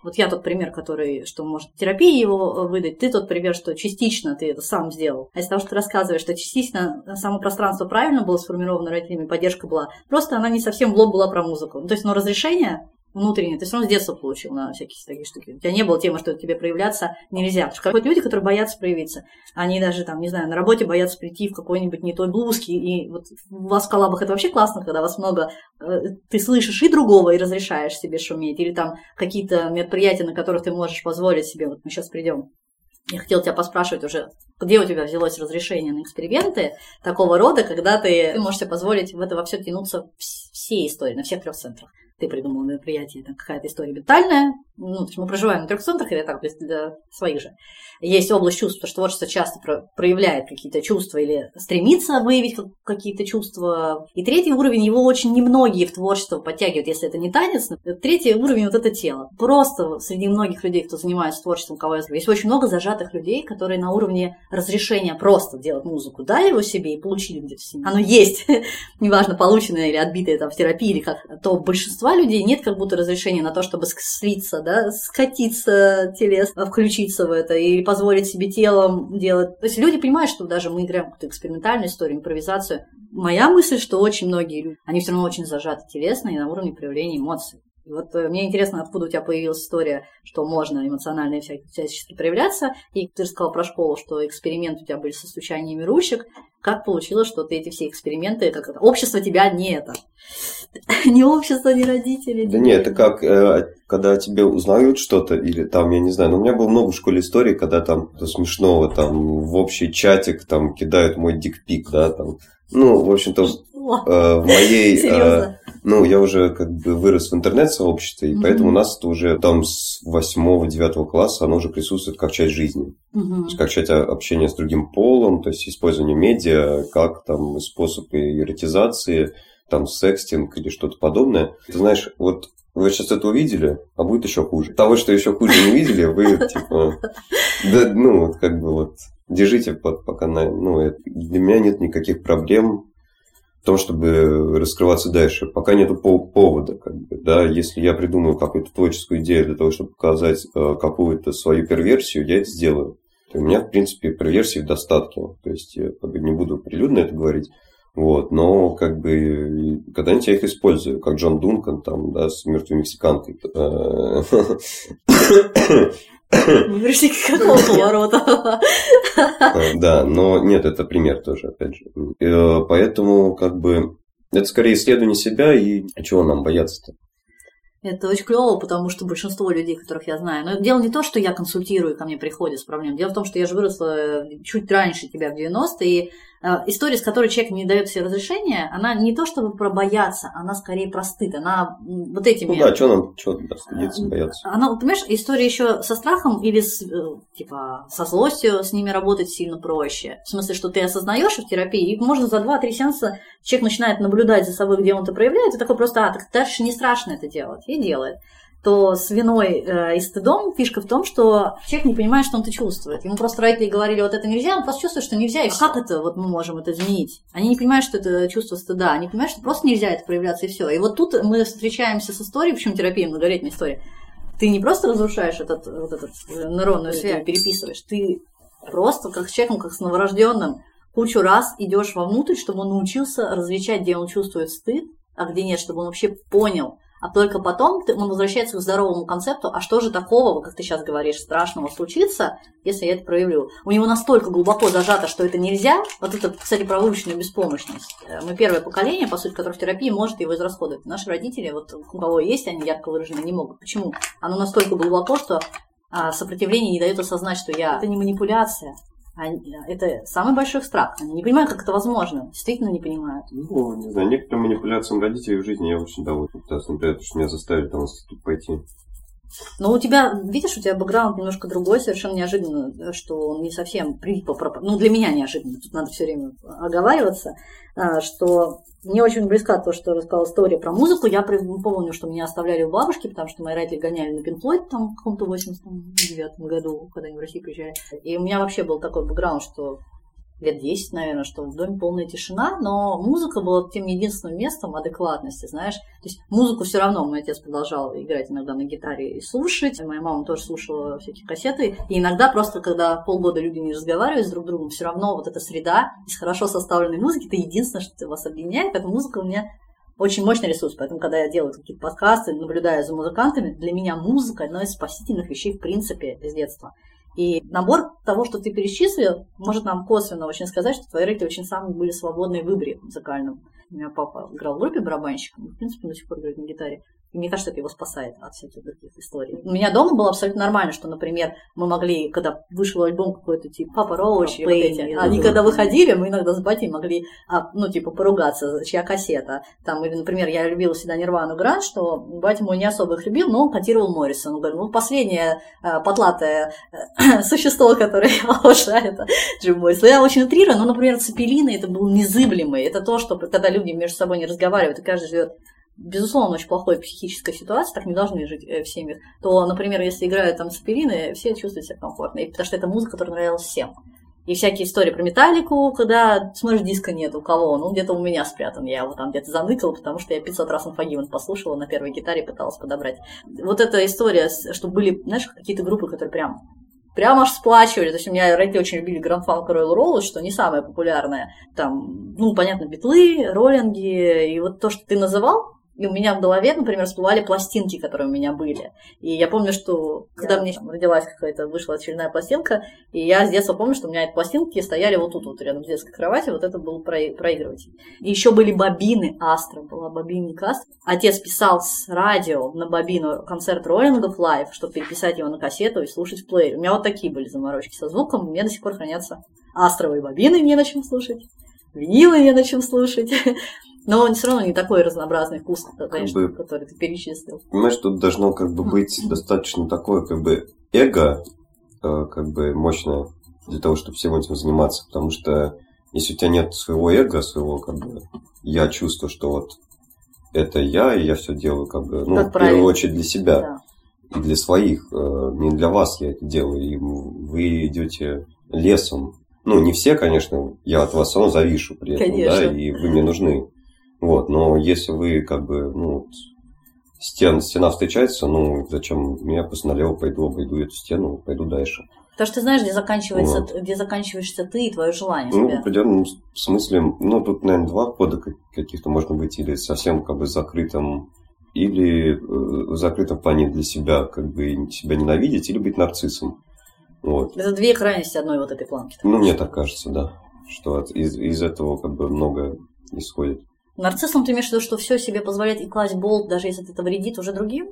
Вот я тот пример, который, что может терапия его выдать, ты тот пример, что частично ты это сам сделал. А из того, что ты рассказываешь, что частично само пространство правильно было сформировано родителями, поддержка была, просто она не совсем в лоб была про музыку. То есть, но разрешение внутреннее ты все равно с детства получил на всякие такие штуки. У тебя не было темы, что тебе проявляться нельзя. Потому что какие-то люди, которые боятся проявиться, они даже там, не знаю, на работе боятся прийти в какой-нибудь не той блузке. И вот у вас в коллабах это вообще классно, когда вас много, ты слышишь и другого, и разрешаешь себе шуметь. Или там какие-то мероприятия, на которых ты можешь позволить себе, вот мы сейчас придем. Я хотела тебя поспрашивать уже, где у тебя взялось разрешение на эксперименты такого рода, когда ты можешь себе позволить в это во все тянуться все истории, на всех 3 центрах. Ты придумал мероприятие, там какая-то история ментальная, ну, то есть мы проживаем на 3 центрах, или так, для своих же. Есть область чувств, потому что творчество часто проявляет какие-то чувства или стремится выявить какие-то чувства. И 3-й уровень, его очень немногие в творчество подтягивают, если это не танец. 3-й уровень вот это тело. Просто среди многих людей, кто занимается творчеством, кого я знаю, есть очень много зажатых людей, которые на уровне разрешения просто делать музыку дали его себе и получили где-то в семье. Оно есть, неважно, полученное или отбитое там в терапии, или как, то большинства людей нет как будто разрешения на то, чтобы слиться, да, скатиться телесно, включиться в это или позволить себе телом делать. То есть люди понимают, что даже мы играем какую-то экспериментальную историю, импровизацию. Моя мысль, что очень многие люди, они все равно очень зажаты телесно и на уровне проявления эмоций. И вот мне интересно, откуда у тебя появилась история, что можно эмоционально и всячески проявляться. И ты рассказал про школу, что эксперименты у тебя были со стучаниями ручек. Как получилось, что ты эти все эксперименты, как это, общество тебя не это, не общество, не родители. Да нет, это как, когда тебе узнают что-то, или там, я не знаю, но у меня было много в школе историй, когда там смешного, там, в общий чатик там кидают мой дикпик, да, там. Ну, в общем-то, в моей... Ну, я уже как бы вырос в интернет-сообществе, и поэтому у нас это уже там с 8-9 класса оно уже присутствует как часть жизни. То есть как часть общения с другим полом, то есть использование медиа, как там способы эротизации, там секстинг или что-то подобное. Ты знаешь, вот вы сейчас это увидели, а будет еще хуже. Того, что еще хуже не видели, вы типа... Да, ну, вот как бы вот держите пока на... Ну, для меня нет никаких проблем в том, чтобы раскрываться дальше. Пока нету повода, как бы, да, если я придумаю какую-то творческую идею для того, чтобы показать какую-то свою перверсию, я это сделаю. У меня, в принципе, перверсий в достатке. То есть я как бы не буду прилюдно это говорить. Вот, но как бы когда-нибудь я их использую, как Джон Дункан там, да, с мертвой мексиканкой. Мы пришли к какому повороту. Да, но нет, это пример тоже, опять же. Поэтому, как бы, это скорее исследование себя, и чего нам бояться-то? Это очень клево, потому что большинство людей, которых я знаю, но дело не то, что я консультирую, ко мне приходят с проблемой. Дело в том, что я же выросла чуть раньше тебя в 90-е, и история, с которой человек не дает себе разрешения, она не то чтобы про бояться, она скорее про стыд. Она вот этими... Ну да, что стыдиться, бояться? Она, понимаешь, история еще со страхом или типа со злостью с ними работать сильно проще. В смысле, что ты осознаешь в терапии, и можно за 2-3 сеанса человек начинает наблюдать за собой, где он это проявляет, и такой просто, так дальше не страшно это делать, и делает. То с виной и стыдом фишка в том, что человек не понимает, что он-то чувствует. Ему просто родители говорили, вот это нельзя, он просто чувствует, что нельзя. И как это вот мы можем это изменить? Они не понимают, что это чувство стыда, они понимают, что просто нельзя это проявляться, и все. И вот тут мы встречаемся с историей, почему терапия, многолетняя история. Ты не просто разрушаешь эту нейронную связь, переписываешь, ты просто как с человеком, как с новорожденным, кучу раз идешь вовнутрь, чтобы он научился различать, где он чувствует стыд, а где нет, чтобы он вообще понял. А только потом он возвращается к здоровому концепту, а что же такого, как ты сейчас говоришь, страшного случится, если я это проявлю. У него настолько глубоко зажато, что это нельзя. Вот это, кстати, про выученную беспомощность. Мы первое поколение, по сути, которое в терапии может его израсходовать. Наши родители, вот у кого есть, они ярко выражены, не могут. Почему? Оно настолько глубоко, что сопротивление не дает осознать, что это не манипуляция. Это самый большой страх. Они не понимают, как это возможно. Действительно не понимают. Ну, не знаю, некоторым манипуляциям родителей в жизни я очень доволен. Например, что меня заставили там в институт пойти. Но у тебя, видишь, у тебя бэкграунд немножко другой, совершенно неожиданно, что он не совсем прилипал. Ну, для меня неожиданно, тут надо все время оговариваться, что мне очень близка то, что рассказала история про музыку. Я помню, что меня оставляли у бабушки, потому что мои родители гоняли на Pink Floyd там в каком-то 89 году, когда они в Россию приезжали. И у меня вообще был такой бэкграунд, что лет 10, наверное, что в доме полная тишина, но музыка была тем единственным местом адекватности, знаешь. То есть музыку все равно мой отец продолжал играть иногда на гитаре и слушать, моя мама тоже слушала всякие кассеты, и иногда просто, когда полгода люди не разговаривают с друг другом, все равно вот эта среда из хорошо составленной музыки, это единственное, что вас объединяет, поэтому музыка у меня очень мощный ресурс, поэтому, когда я делаю какие-то подкасты, наблюдая за музыкантами, для меня музыка – одна из спасительных вещей в принципе с детства. И набор того, что ты перечислил, может нам косвенно очень сказать, что твои родители очень сами были свободны в выборе музыкальном. У меня папа играл в группе барабанщиком, в принципе, до сих пор играет на гитаре. И мне кажется, это его спасает от всяких таких историй. У меня дома было абсолютно нормально, что, например, мы могли, когда вышел альбом какой-то, типа Папа Роуч, вот эти, они когда выходили, мы иногда с батей могли, поругаться, чья кассета. Там, или, например, я любила всегда Нирвану, Гранж, что батя мой не особо их любил, но он котировал Моррисон. Он говорил, последнее потлатое существо, которое я обожаю, это Джим Моррисон. Я очень утрирую, но, например, Цепелины это был незыблемый. Это то, что когда люди между собой не разговаривают, и каждый живет, безусловно, очень плохой психической ситуации, так не должны жить в семьях, то, например, если играют там Цепелины, все чувствуют себя комфортно, потому что это музыка, которая нравилась всем. И всякие истории про Металлику, когда, смотришь, диска нет у кого, он где-то у меня спрятан, я его там где-то заныкала, потому что я 500 раз Unforgiven послушала, на первой гитаре пыталась подобрать. Вот эта история, что были, знаешь, какие-то группы, которые прям аж сплачивали. То есть у меня родители очень любили Grand Funk Royal Roll, что не самое популярное. Там, понятно, Битлы, Роллинги, и вот то, что ты называл, и у меня в голове, например, всплывали пластинки, которые у меня были. И я помню, что когда мне родилась какая-то, вышла очередная пластинка, и я с детства помню, что у меня эти пластинки стояли вот тут, рядом с детской кроватью, вот это был проигрыватель. И еще были бобины Астра, была бобинник Астра. Отец писал с радио на бобину концерт Роллингов лайв, чтобы переписать его на кассету и слушать в плеере. У меня вот такие были заморочки со звуком, у меня до сих пор хранятся астровые бобины, не на чем слушать, винилы не на чем слушать. Но он все равно не такой разнообразный вкус, конечно, который ты перечислил. Понимаешь, тут должно быть достаточно такое эго мощное для того, чтобы всем этим заниматься. Потому что если у тебя нет своего эго, своего я чувствую, что вот это я, и я все делаю в первую очередь для себя. Да. И для своих, не для вас я это делаю. И вы идете лесом. Не все, конечно, я от вас все равно завишу при этом, конечно. Да, и вы мне нужны. Вот, но если вы стена встречается, зачем? Я просто налево пойду, обойду эту стену, пойду дальше. Потому что ты знаешь, где заканчиваешься ты и твое желание. В определенном смысле, тут, наверное, два хода каких-то можно быть, или совсем закрытым, или закрытым в плане для себя, себя ненавидеть, или быть нарциссом. Вот. Это две крайности одной вот этой планки. Мне так кажется, да, что из этого многое исходит. Нарциссом ты имеешь в виду, что все себе позволяет и класть болт, даже если это вредит уже другим?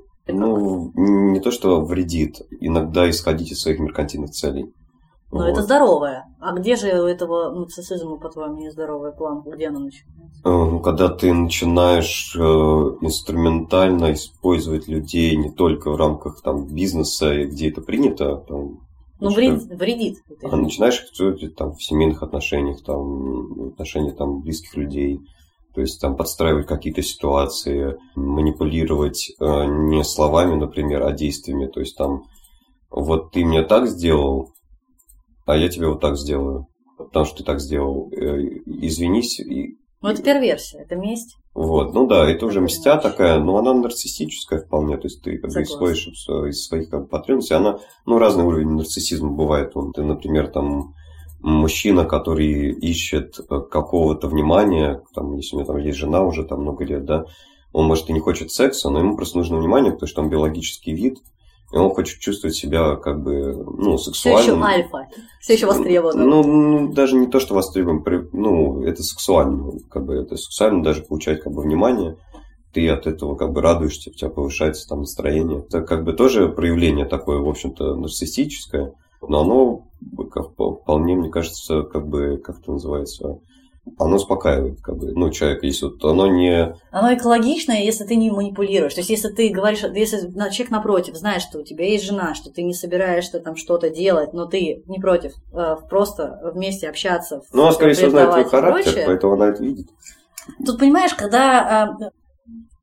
Не то, что вредит. Иногда исходить из своих меркантильных целей. Но это здоровое. А где же у этого нарциссизма, по-твоему, нездоровая планка? Где она начинается? Когда ты начинаешь инструментально использовать людей не только в рамках бизнеса, где это принято. Вредит. А начинаешь использовать в семейных отношениях, в отношениях близких людей. То есть подстраивать какие-то ситуации, манипулировать не словами, например, а действиями. То есть вот ты мне так сделал, а я тебе вот так сделаю, потому что ты так сделал. Извинись. Это перверсия, это месть. Вот, это уже мстя такая, но она нарциссическая вполне. То есть ты исходишь из своих потребностей. Она, разный уровень нарциссизма бывает. Ты, например, мужчина, который ищет какого-то внимания, если у него есть жена уже много лет, да, он, может, и не хочет секса, но ему просто нужно внимание, потому что он биологический вид, и он хочет чувствовать себя сексуальным. Все еще альфа, все еще востребован. Даже не то, что востребован, это сексуально, это сексуально даже получать внимание, ты от этого радуешься, у тебя повышается настроение. Это тоже проявление такое, в общем-то, нарциссическое, но оно вполне, мне кажется, как это называется, оно успокаивает, человек, если оно не... Оно экологичное, если ты не манипулируешь. То есть, если ты говоришь, если человек напротив знает, что у тебя есть жена, что ты не собираешься что-то делать, но ты не против просто вместе общаться. Она, скорее всего, знает твой характер, поэтому она это видит. Тут, понимаешь, когда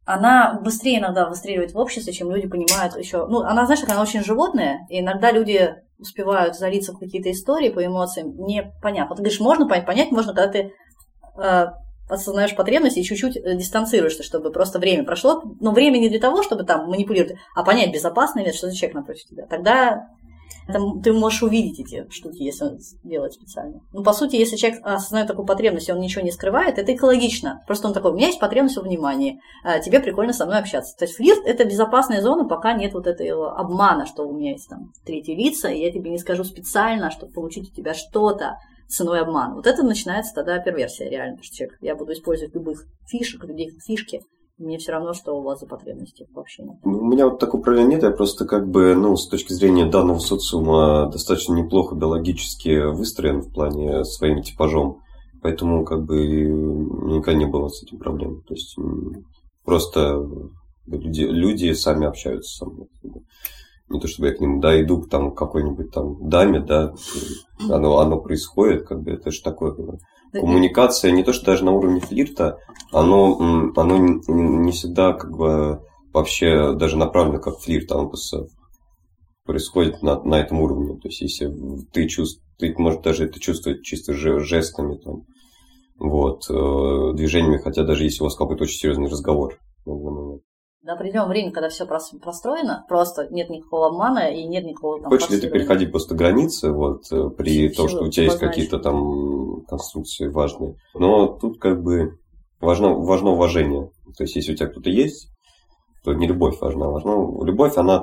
она быстрее иногда выстреливает в обществе, чем люди понимают еще. Ну, она, знаешь, она очень животная, и иногда люди успевают залиться в какие-то истории по эмоциям, непонятно. Ты говоришь, можно понять можно, когда ты осознаешь потребности и чуть-чуть дистанцируешься, чтобы просто время прошло. Но время не для того, чтобы там манипулировать, а понять, безопасный ли, что за человек напротив тебя. Тогда ты можешь увидеть эти штуки, если он делает специально. Ну, по сути, если человек осознает такую потребность, и он ничего не скрывает, это экологично. Просто он такой, у меня есть потребность во внимании, тебе прикольно со мной общаться. То есть флирт – это безопасная зона, пока нет вот этого обмана, что у меня есть там третьи лица, и я тебе не скажу специально, чтобы получить у тебя что-то ценой обмана. Вот это начинается тогда перверсия реально. Что человек, я буду использовать любых фишек, людей фишки, мне все равно, что у вас за потребности вообще нет. У меня вот такой проблемы нет, я просто как бы, с точки зрения данного социума достаточно неплохо биологически выстроен в плане своим типажом, поэтому как бы никогда не было с этим проблем. То есть просто люди сами общаются со мной. Не то чтобы я к ним, иду к какой-нибудь там даме, оно происходит, как бы это же такое. Коммуникация не то, что даже на уровне флирта, оно не всегда как бы вообще даже направлено как флирт, оно просто происходит на этом уровне. То есть, если ты можешь даже это чувствовать чисто жестами, движениями, хотя даже если у вас какой-то очень серьезный разговор. До определенного времени, когда все простроено, просто нет никакого обмана и нет никакого там. Хочешь ли ты переходить просто границы, при том, что у тебя есть какие-то там конструкции важные. Но тут как бы важно уважение. То есть, если у тебя кто-то есть, то не любовь важна. Любовь, она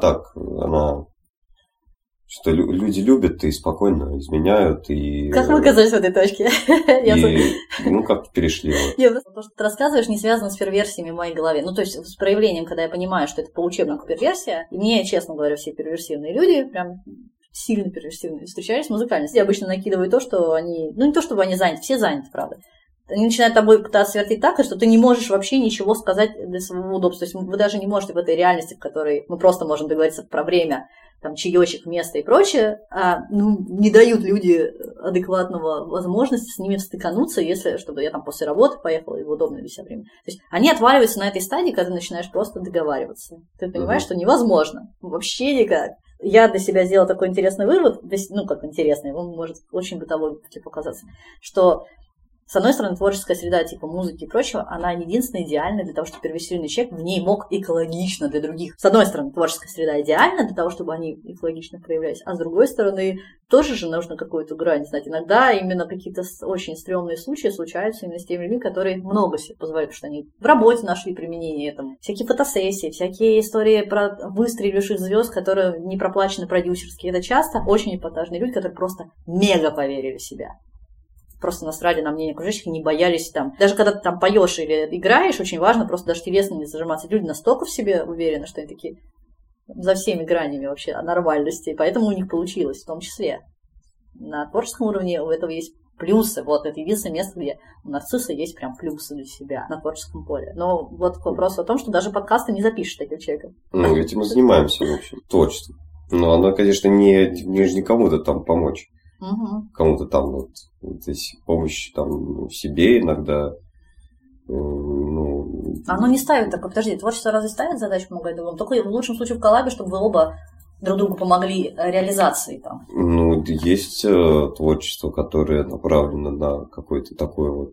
что люди любят и спокойно изменяют. И, как вы оказались в этой точке? Как перешли. То, что ты рассказываешь, не связано с перверсиями в моей голове. То есть с проявлением, когда я понимаю, что это по учебнику перверсия, и мне, честно говоря, все перверсивные люди, прям сильно перверсивные, встречались в музыкальности. Я обычно накидываю то, что они... не то, чтобы они заняты, все заняты, правда. Они начинают тобой пытаться вертеть так, что ты не можешь вообще ничего сказать для своего удобства. То есть вы даже не можете в этой реальности, в которой мы просто можем договориться про время, там, чаечек, место и прочее, не дают люди адекватного возможности с ними стыкануться, чтобы я там после работы поехала, и в удобное для себя время. То есть они отваливаются на этой стадии, когда ты начинаешь просто договариваться. Ты понимаешь, что невозможно. Вообще никак. Я для себя сделала такой интересный вывод, как интересный, он может очень бытовой показаться, что с одной стороны, творческая среда типа музыки и прочего, она единственная идеальная для того, чтобы перверсивный человек в ней мог экологично для других. С одной стороны, творческая среда идеальна для того, чтобы они экологично проявлялись, а с другой стороны, тоже же нужно какую-то грань знать. Иногда именно какие-то очень стрёмные случаи случаются именно с теми людьми, которые много себе позволяют, потому что они в работе нашли применение этому. Всякие фотосессии, всякие истории про выстреливших звезд, которые не проплачены продюсерские. Это часто очень эпатажные люди, которые просто мега поверили в себя. Просто насрали на мнение окружающих и не боялись там. Даже когда ты там поешь или играешь, очень важно просто даже телесно не зажиматься. Люди настолько в себе уверены, что они такие за всеми гранями вообще нормальности, и поэтому у них получилось в том числе. На творческом уровне у этого есть плюсы. Это единственное место, где у нарцисса есть прям плюсы для себя на творческом поле. Но вопрос о том, что даже подкасты не запишешь таким человеком. Этим мы занимаемся, в общем, творчеством. Но оно, конечно, не кому-то там помочь. Кому-то там здесь помощь там себе иногда. Оно не ставит такое. Подожди, творчество разве ставит задачу помогать другому? Только в лучшем случае в коллабе, чтобы вы оба друг другу помогли реализации там. Есть творчество, которое направлено на какое-то такое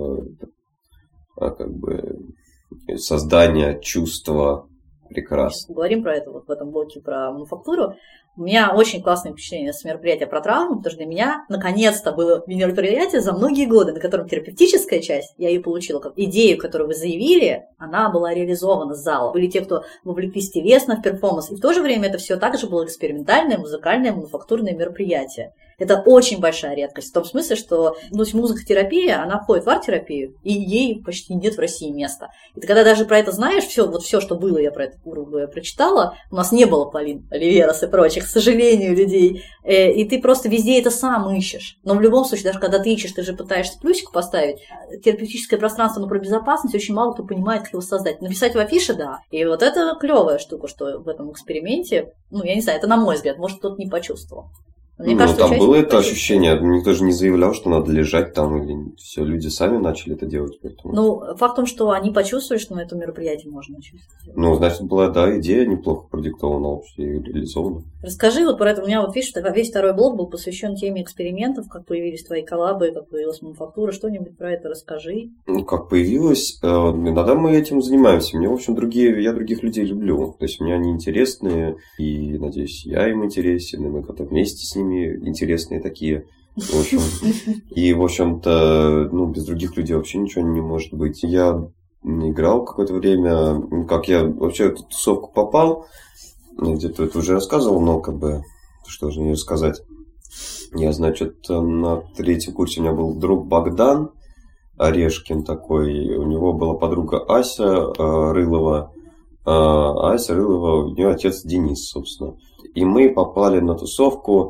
создание чувства прекрасно. Говорим про это в этом блоке про мануфактуру. У меня очень классное впечатление с мероприятия про травму, потому что для меня наконец-то было мероприятие за многие годы, на котором терапевтическая часть, я ее получила как идею, которую вы заявили, она была реализована с зала. Были те, кто вовлеклись телесно в перформанс, и в то же время это все также было экспериментальное, музыкальное, мануфактурное мероприятие. Это очень большая редкость, в том смысле, что музыкотерапия, она входит в арт-терапию, и ей почти нет в России места. И ты когда даже про это знаешь, все, что было, я про это прочитала, у нас не было Полин Оливерас и прочих, к сожалению, людей, и ты просто везде это сам ищешь. Но в любом случае, даже когда ты ищешь, ты же пытаешься плюсик поставить. Терапевтическое пространство, про безопасность, очень мало кто понимает, как его создать. Написать в афише, да. И это клевая штука, что в этом эксперименте, я не знаю, это на мой взгляд, может, кто-то не почувствовал. Мне кажется, там было это ощущение, никто же не заявлял, что надо лежать там, или все, люди сами начали это делать. Поэтому... факт в том, что они почувствовали, что на этом мероприятии можно начать. Значит, была, идея неплохо продиктована вообще и реализована. Расскажи про это. У меня видишь, весь второй блок был посвящен теме экспериментов, как появились твои коллабы, как появилась мануфактура, что-нибудь про это расскажи. Как появилось, иногда мы этим занимаемся. Мне, в общем, я других людей люблю. То есть, мне они интересные, и, надеюсь, я им интересен, и мы как-то вместе с ними интересные такие. В общем, и, в общем-то, без других людей вообще ничего не может быть. Я играл какое-то время, как я вообще в эту тусовку попал, где-то это уже рассказывал, но что же не рассказать. Я, значит, на 3-м курсе у меня был друг Богдан Орешкин такой, у него была подруга Ася Рылова, у нее отец Денис, собственно. И мы попали на тусовку,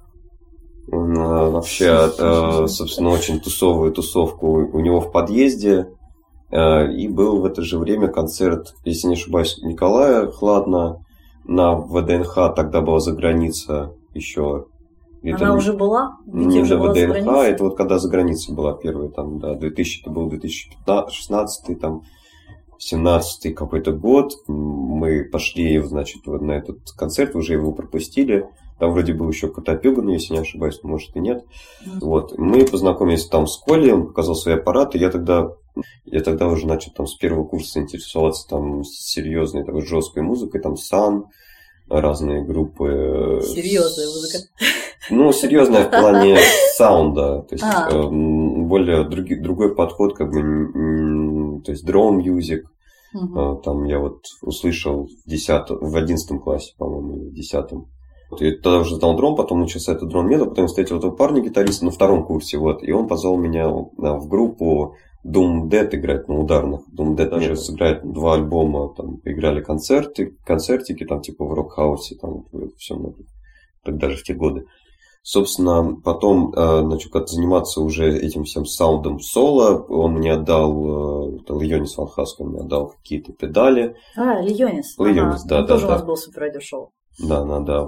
вообще, собственно, очень тусовую тусовку у него в подъезде. И был в это же время концерт, если не ошибаюсь, Николая Хладна на ВДНХ, тогда была «За граница» еще. Она уже была? Не на ВДНХ, это когда «За границей» была первая, там, да, это был 2016, там, 17-й какой-то год. Мы пошли, значит, на этот концерт, уже его пропустили. Там вроде был еще Котопёган, если не ошибаюсь, может и нет. Мы познакомились там с Колей, он показал свои аппараты. Я тогда уже начал там с первого курса интересоваться там серьезной, такой жесткой музыкой, там Сан, разные группы. Серьезная музыка. Серьезная в плане саунда, то есть более другой подход, то есть drone music. Там я услышал в 11 классе, по-моему, в 10. Я тогда уже знал дрон, потом начался этот дрон-метод, потом встретил этого парня, гитариста, на 2-м курсе, и он позвал меня в группу Doom Dead играть на ударных. Doom Dead даже сыграет 2 альбома, там, поиграли концертики, там, типа в рок-хаусе, там, все, так даже в те годы. Собственно, потом начал как-то заниматься уже этим всем саундом соло. Он мне отдал, Леонис Ван Хаско мне отдал какие-то педали. Леонис, да. Он тоже у нас был суперрадиошоу. Да.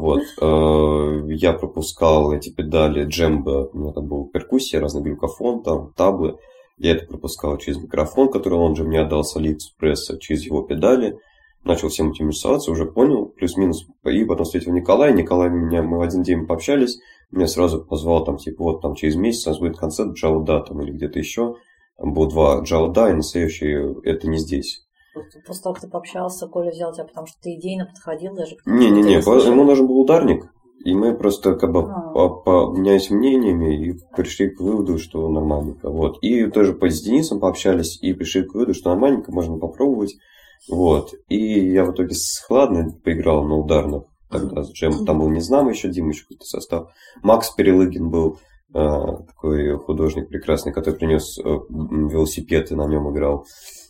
Я пропускал эти педали джембо, у меня там была перкуссия, разный глюкофон, там, таблы. Я это пропускал через микрофон, который он же мне отдал с Алиэкспресса, через его педали. Начал всем этим интересоваться, уже понял, плюс-минус. И потом встретил Николая. Мы в один день пообщались. Меня сразу позвал, там, типа, там через месяц у нас будет концерт Джауда там или где-то еще. Там было 2 Джауда, и на следующий это не здесь. После того, как ты пообщался, Коля взял тебя, потому что ты идейно подходил даже. Не, ему нужен был ударник. И мы просто обменялись мнениями и пришли к выводу, что нормальненько. И тоже с Денисом пообщались и пришли к выводу, что нормальненько, можно попробовать. И я в итоге с Хладной поиграл на ударных. Тогда с Джем. Там был Незнам еще, Дима еще какой-то состав. Макс Перелыгин был такой художник прекрасный, который принес велосипед и на нем играл.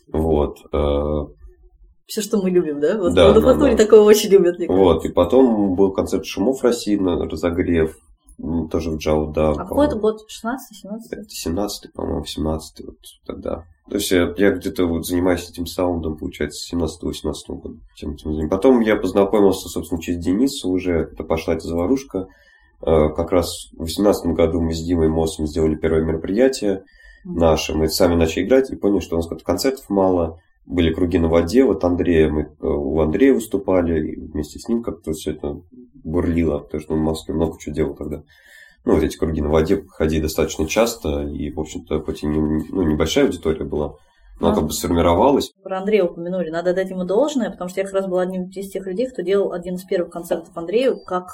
Все, что мы любим, да? Да. Такое очень любят. И потом был концерт Шумов России на разогрев. Тоже в Джауда. А какой это год? 16-17? 17-й, по-моему, 17-й тогда. То есть я где-то занимаюсь этим саундом, получается, с 17-18 года. Потом я познакомился, собственно, через Дениса уже. Это пошла эта заварушка. Как раз в 18 году мы с Димой Мосом сделали первое мероприятие наше. Мы сами начали играть и поняли, что у нас концертов мало. Были круги на воде. У Андрея выступали. И вместе с ним как-то все это бурлило. Потому что в Москве много чего делал тогда. Эти круги на воде ходили достаточно часто. И, в общем-то, хоть и небольшая аудитория была, но как бы сформировалась. Про Андрея упомянули. Надо дать ему должное, потому что я как раз была одним из тех людей, кто делал один из первых концертов Андрею, как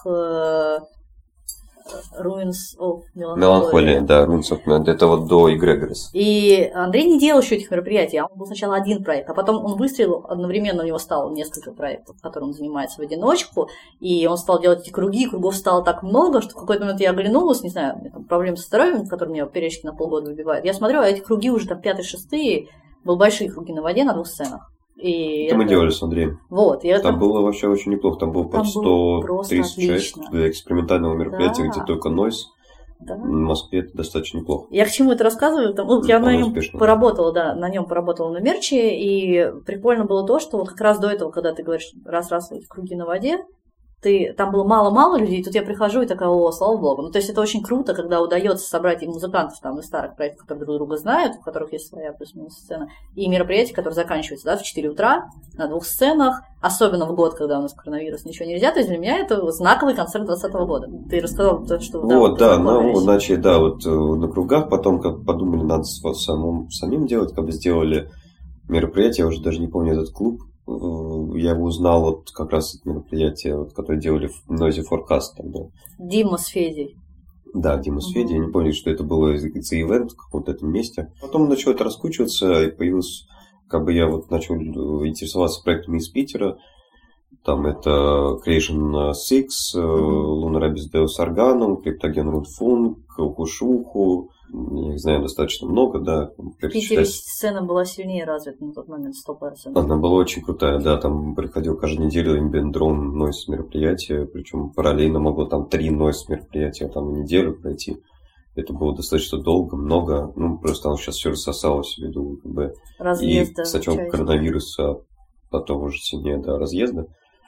Ruins of Melancholy, да, Ruins of Melancholy. Это до Эгрегорис. И Андрей не делал еще этих мероприятий. Он был сначала один проект, а потом он выстрелил, одновременно у него стало несколько проектов, которым он занимается в одиночку, и он стал делать эти круги, кругов стало так много, что в какой-то момент я оглянулась, не знаю, у меня там проблемы со здоровьем, которые меня периодически на полгода выбивают. Я смотрю, а эти круги уже там 5-6, был большие круги на воде на 2 сценах. Это мы делали с Андреем. Там было вообще очень неплохо. Там было под 130 человек для экспериментального мероприятия, где только нойз. В Москве это достаточно неплохо. Я к чему это рассказываю? Я на нем поработала, на мерче, и прикольно было то, что как раз до этого, когда ты говоришь раз эти круги на воде, там было мало-мало людей, тут я прихожу и такая, о, слава богу. Ну, то есть это очень круто, когда удается собрать и музыкантов там из старых проектов, которые друг друга знают, у которых есть своя плюс-минус сцена, и мероприятия, которые заканчиваются, да, в 4 утра на 2 сценах, особенно в год, когда у нас коронавирус, ничего нельзя. То есть для меня это знаковый концерт 2020 года. Ты рассказал, что... Вот, да, ну, начали, да, вот на кругах, потом как подумали, надо самим делать, как бы сделали мероприятие, я уже даже не помню этот клуб. Я его узнал вот как раз от мероприятия, вот, которое делали в Noisy Forecast тогда. Дима с Федей. Да, Дима с Федей. Я не помню, что это было за ивент в каком-то этом месте. Потом начал это раскручиваться, и появился, как бы я вот начал интересоваться проектами из Питера. Там это Creation 6, Lunar Abyss Deus Organum, Cryptogen Root Funk, Уху-Шуху. Я не знаю, достаточно много, да. В Питере сцена была сильнее развита на тот момент, 100%. Она была очень крутая, да, там приходил каждую неделю Ambient Drone Noise мероприятие, причем параллельно могло там 3 Noise мероприятия там в неделю пройти. Это было достаточно долго, много, ну, просто оно сейчас все рассосалось ввиду как бы, разъезда, и сначала коронавируса, потом уже сильнее, да, разъезда.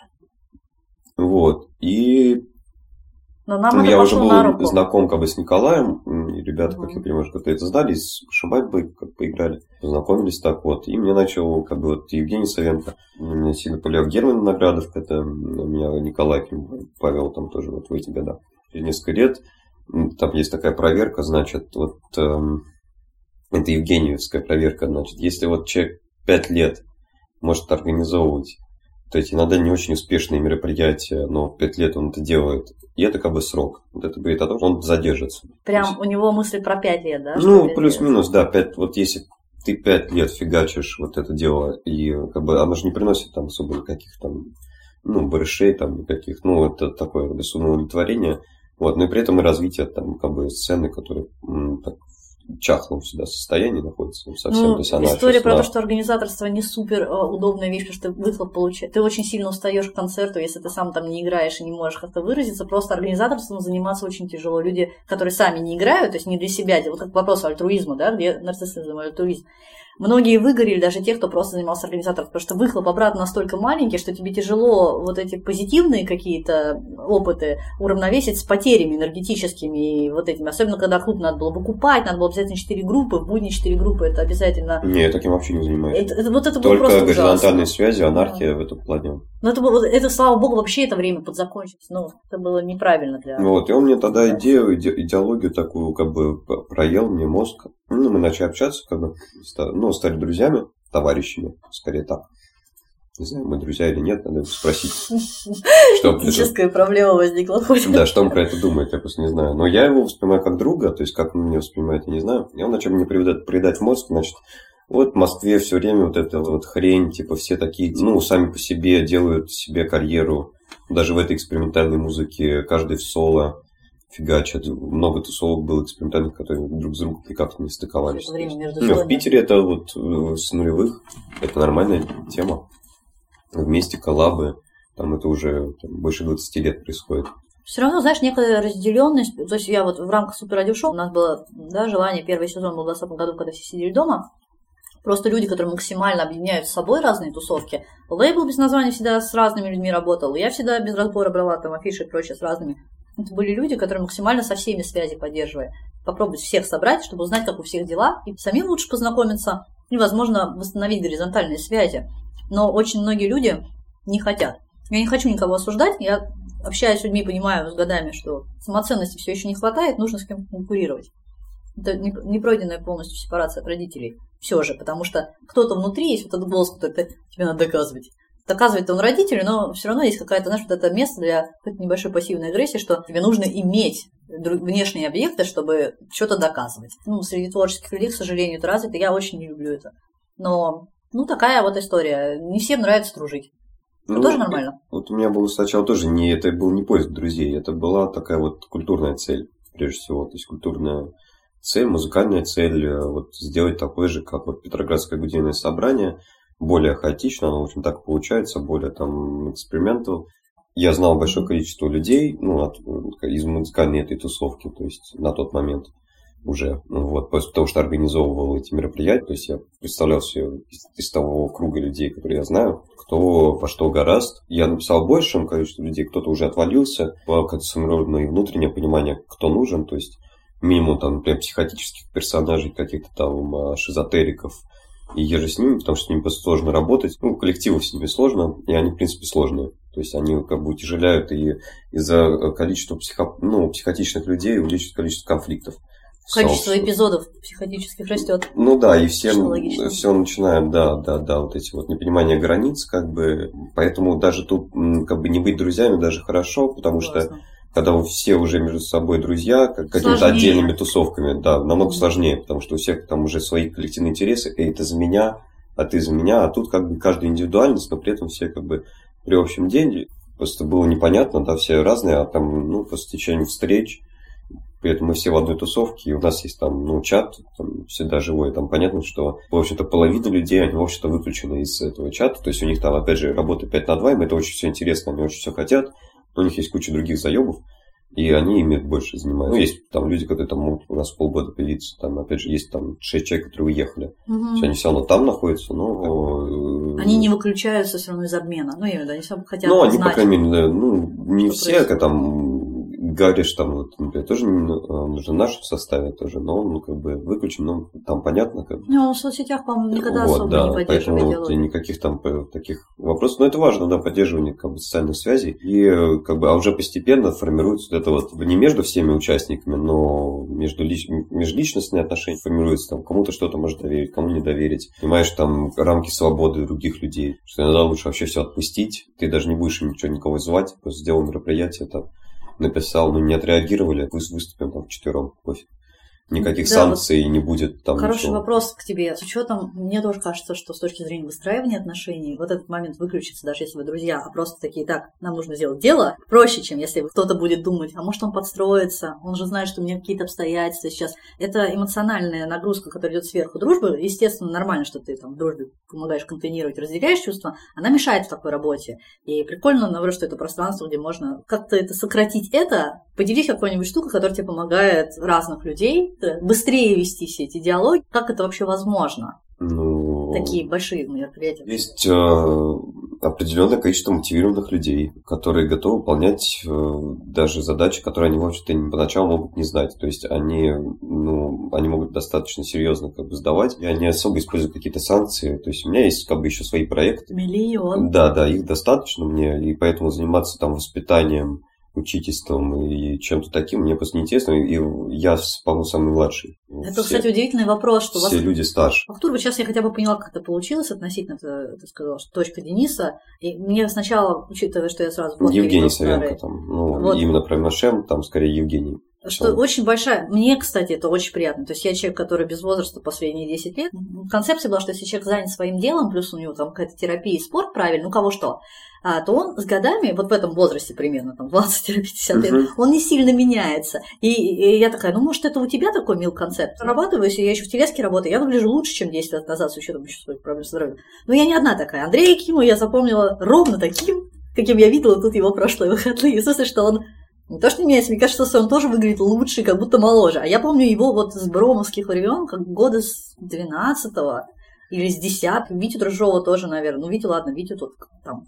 Вот, и но нам я уже был знаком как бы с Николаем, и ребята, как я понимаю, как-то это знали, с Шабайбой как поиграли, познакомились так вот, и мне начал как бы вот Евгений Савенко, меня сильно полюбил Герман Наградов, это меня Николай повел там тоже вот в эти года. Через несколько лет там есть такая проверка, значит, вот это евгеньевская проверка, значит, если вот человек 5 лет может организовывать, то есть иногда не очень успешные мероприятия, но 5 лет он это делает, и это как бы срок. Вот это говорит о том, что он задержится. Прям есть, у него мысли про 5 лет, да? Ну, плюс-минус, да, 5, вот если ты 5 лет фигачишь вот это дело, и как бы оно же не приносит там особо никаких там, ну, барышей там никаких, ну, это такое как бы самоудовлетворение, вот, но и при этом и развитие там как бы сцены, которые так, чахлом всегда состоянии находится совсем. Ну, то есть она история про то, что организаторство не супер удобная вещь, потому что ты выхлоп получаешь. Ты очень сильно устаешь к концерту, если ты сам там не играешь и не можешь как-то выразиться. Просто организаторством заниматься очень тяжело. Люди, которые сами не играют, то есть не для себя, вот как вопрос альтруизма, да, где нарциссизм и альтруизм. Многие выгорели, даже те, кто просто занимался организатором, потому что выхлоп обратно настолько маленький, что тебе тяжело вот эти позитивные какие-то опыты уравновесить с потерями энергетическими и вот этими. Особенно, когда клуб надо было выкупать, надо было обязательно 4 группы, в будни 4 группы, это обязательно... Не, я таким вообще не занимаюсь. Это было только просто горизонтальные связи, анархия в этом плане. Но это, слава богу, вообще это время подзакончилось. Ну, это было неправильно для... Вот, и он мне тогда идеологию такую как бы проел мне мозг. Ну, мы начали общаться, как бы, ну, стали друзьями, товарищами, скорее так. Не знаю, мы друзья или нет, надо спросить. Этическая проблема возникла. Да, что он про это думает, я просто не знаю. Но я его воспринимаю как друга, то есть как он меня воспринимает, я не знаю. И он начал мне придать мозг, значит, вот в Москве все время вот эта вот хрень, типа все такие, ну, сами по себе делают себе карьеру. Даже в этой экспериментальной музыке, каждый в соло фигачат. Много тусовок было экспериментальных, которые друг с другом никак не стыковались. В Питере это вот с нулевых, это нормальная тема. Вместе коллабы, там это уже больше 20 лет происходит. Все равно, знаешь, некая разделенность. То есть я вот в рамках Супер Радио Шоу, у нас было, да, желание, первый сезон был в 2020 году, когда все сидели дома. Просто люди, которые максимально объединяют с собой разные тусовки. Лейбл без названия всегда с разными людьми работал. Я всегда без разбора брала там афиши и прочее с разными. Это были люди, которые максимально со всеми связи поддерживали. Попробовать всех собрать, чтобы узнать, как у всех дела. И самим лучше познакомиться. И, возможно, восстановить горизонтальные связи. Но очень многие люди не хотят. Я не хочу никого осуждать. Я общаюсь с людьми, понимаю с годами, что самоценности все еще не хватает, нужно с кем-то конкурировать. Это не пройденная полностью сепарация от родителей. Все же, потому что кто-то внутри есть вот этот голос, который тебе надо доказывать. Доказывает он родителю, но все равно есть какая-то, знаешь, вот это место для какой-то небольшой пассивной агрессии, что тебе нужно иметь внешние объекты, чтобы что-то доказывать. Ну, среди творческих людей, к сожалению, это развито. Я очень не люблю это. Но, ну, такая вот история. Не всем нравится дружить. Ну, тоже нормально. Вот у меня было сначала тоже это был не поиск друзей, это была такая вот культурная цель, прежде всего. То есть культурная цель, музыкальная цель, вот сделать такой же, как вот Петроградское гудейное собрание, более хаотично, оно, в общем, так получается, более там экспериментал. Я знал большое количество людей, ну, из музыкальной этой тусовки, то есть на тот момент. уже, вот, потому что организовывал эти мероприятия, то есть я представлял все из того круга людей, которые я знаю, кто во что гораст. Я написал большему количеству людей, кто-то уже отвалился, как-то сформировано и внутреннее понимание, кто нужен, то есть минимум, там, например, психотических персонажей, каких-то там шизотериков, и еже с ними, потому что с ними просто сложно работать. Ну, коллективов с ними сложно, и они, в принципе, сложные. То есть они как бы утяжеляют, и из-за количества психотичных людей увеличивают количество конфликтов. Количество эпизодов психотических растет. Ну да, и все начинают, да, вот эти вот непонимания границ, как бы. Поэтому даже тут как бы не быть друзьями даже хорошо, потому что когда все уже между собой друзья, какими-то отдельными тусовками, да, намного сложнее, потому что у всех там уже свои коллективные интересы, и это за меня, а ты за меня, а тут как бы каждая индивидуальность, но при этом все как бы при общем деле. Просто было непонятно, да, все разные, а там, ну, по течению встреч, при этом мы все в одной тусовке, и у нас есть там, ну, чат, там всегда живой, там понятно, что, в общем-то, половина людей, они, в общем-то, выключены из этого чата, то есть у них там, опять же, работа 5 на 2, им это очень все интересно, они очень все хотят, но у них есть куча других заебов, и они ими больше занимаются. Ну, есть там люди, которые там могут у нас полгода появиться, там, опять же, есть там 6 человек, которые уехали, то есть они все равно там находятся, но... Они не выключаются все равно из обмена, ну, именно, они все хотят ну, знать. Они, по крайней мере, ну, не все, как там... Говоришь, там, вот, например, тоже жена в составе тоже, но он, ну, как бы выключен, ну, там понятно, как бы. Ну, он в соцсетях, по-моему, никогда вот, особо да, не поддерживает поэтому диалоги. Никаких там таких вопросов. Но это важно, да, поддерживание как бы социальных связей. И как бы, а уже постепенно формируется вот это вот не между всеми участниками, но межличностные отношения формируются, там, кому-то что-то можешь доверить, кому не доверить. Понимаешь, там рамки свободы других людей. Что иногда лучше вообще все отпустить. Ты даже не будешь никого звать, просто сделал мероприятие там. Написал, но не отреагировали, выступим там вчетвером, пофиг. Никаких санкций не будет там. Хороший вопрос к тебе. С учетом, мне тоже кажется, что с точки зрения выстраивания отношений, вот этот момент выключится, даже если вы друзья, а просто такие, так, нам нужно сделать дело, проще, чем если кто-то будет думать, а может он подстроится, он же знает, что у меня какие-то обстоятельства сейчас. Это эмоциональная нагрузка, которая идет сверху дружбы. Естественно, нормально, что ты там в дружбе помогаешь контейнировать, разделяешь чувства, она мешает в такой работе. И прикольно, наоборот, что это пространство, где можно как-то это сократить поделись какой-нибудь штукой, которая тебе помогает разных людей быстрее вести все эти диалоги. Как это вообще возможно? Ну, такие большие мероприятия. Есть определенное количество мотивированных людей, которые готовы выполнять даже задачи, которые они, в общем-то, поначалу могут не знать. То есть они могут достаточно серьезно как бы сдавать, и они особо используют какие-то санкции. То есть у меня есть как бы еще свои проекты. Миллион. Да, их достаточно мне, и поэтому заниматься там воспитанием, учительством и чем-то таким мне просто неинтересно, и я, по-моему, самый младший. Это, кстати, удивительный вопрос, что все люди старше. Артур, вот сейчас я хотя бы поняла, как это получилось относительно, ты сказал, что точка Дениса, и мне сначала, учитывая, что я сразу... Евгений Савенко там, вот. Именно про Машем, там скорее Евгений. Что очень большая... Мне, кстати, это очень приятно. То есть я человек, который без возраста последние 10 лет. Концепция была, что если человек занят своим делом, плюс у него там какая-то терапия и спорт правильно, у кого что, то он с годами, вот в этом возрасте примерно, там 20-50 лет, он не сильно меняется. И я такая, может, это у тебя такой мил концепт? Зарабатываюсь, я еще в телеске работаю, я выгляжу лучше, чем 10 лет назад, с учетом еще своих проблем с здоровьем. Но я не одна такая. Андрея Киму я запомнила ровно таким, каким я видела тут его прошлые выходные. В смысле, что он не то, что не меняется, мне кажется, что он тоже выглядит лучше, как будто моложе. А я помню его вот с бромовских времен, как года с 12-го или с 10-го. Витю Дрожжова тоже, наверное. Витю тут там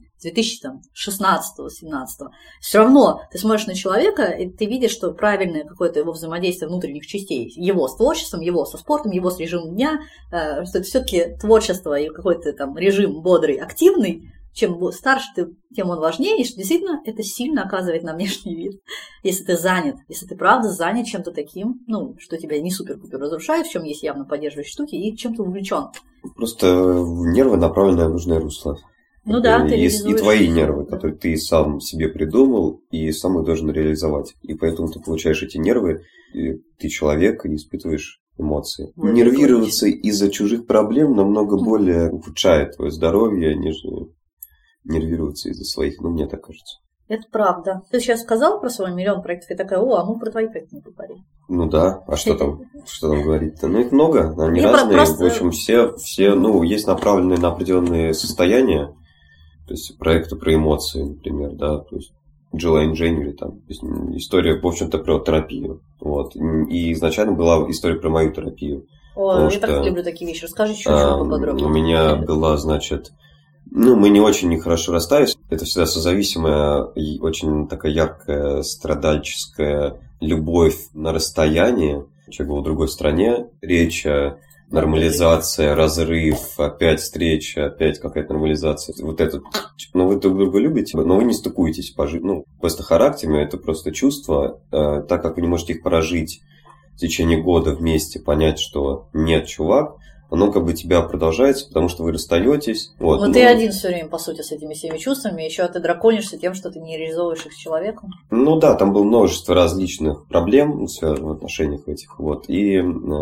2016-17. Все равно ты смотришь на человека, и ты видишь, что правильное какое-то его взаимодействие внутренних частей, его с творчеством, его со спортом, его с режимом дня, что это все-таки творчество и какой-то там режим бодрый, активный. Чем старше ты, тем он важнее, и что действительно это сильно оказывает на внешний вид. Если ты занят, если ты правда занят чем-то таким, что тебя не супер-пупер разрушает, в чем есть явно поддерживающие штуки, и чем-то увлечен. Просто нервы направлены в нужное русло. Ну да, ты есть и твои нервы, которые ты сам себе придумал, и сам их должен реализовать. И поэтому ты получаешь эти нервы, и ты человек, и испытываешь эмоции. Вот, нервироваться из-за чужих проблем намного более ухудшает твое здоровье, нежели нервироваться из-за своих, мне так кажется. Это правда. Ты сейчас сказал про свой миллион проектов, и такая, а мы про твои проекты не поговорили. Ну да, а что там говорить-то? Их много, они разные. В общем, все, есть направленные на определенные состояния, то есть проекты про эмоции, например, да, то есть Джола Инженери, там, то есть история, в общем-то, про терапию. Вот. И изначально была история про мою терапию. Ой, я так люблю такие вещи. Расскажи чуть-чуть поподробнее. У меня была, значит... мы не очень хорошо расстались. Это всегда созависимая и очень такая яркая, страдальческая любовь на расстоянии. Человек был в другой стране. Речь, нормализация, разрыв, опять встреча, опять какая-то нормализация. Вот это... вы друг друга любите, но вы не стыкуетесь по жизни. Просто характерами это просто чувства. Так как вы не можете их прожить в течение года вместе, понять, что нет, чувак, оно как бы тебя продолжается, потому что вы расстаетесь. Вот. Но ты один все время, по сути, с этими всеми чувствами, еще ты драконишься тем, что ты не реализовываешь их с человеком. Ну да, там было множество различных проблем, связанных в отношениях этих. Вот. И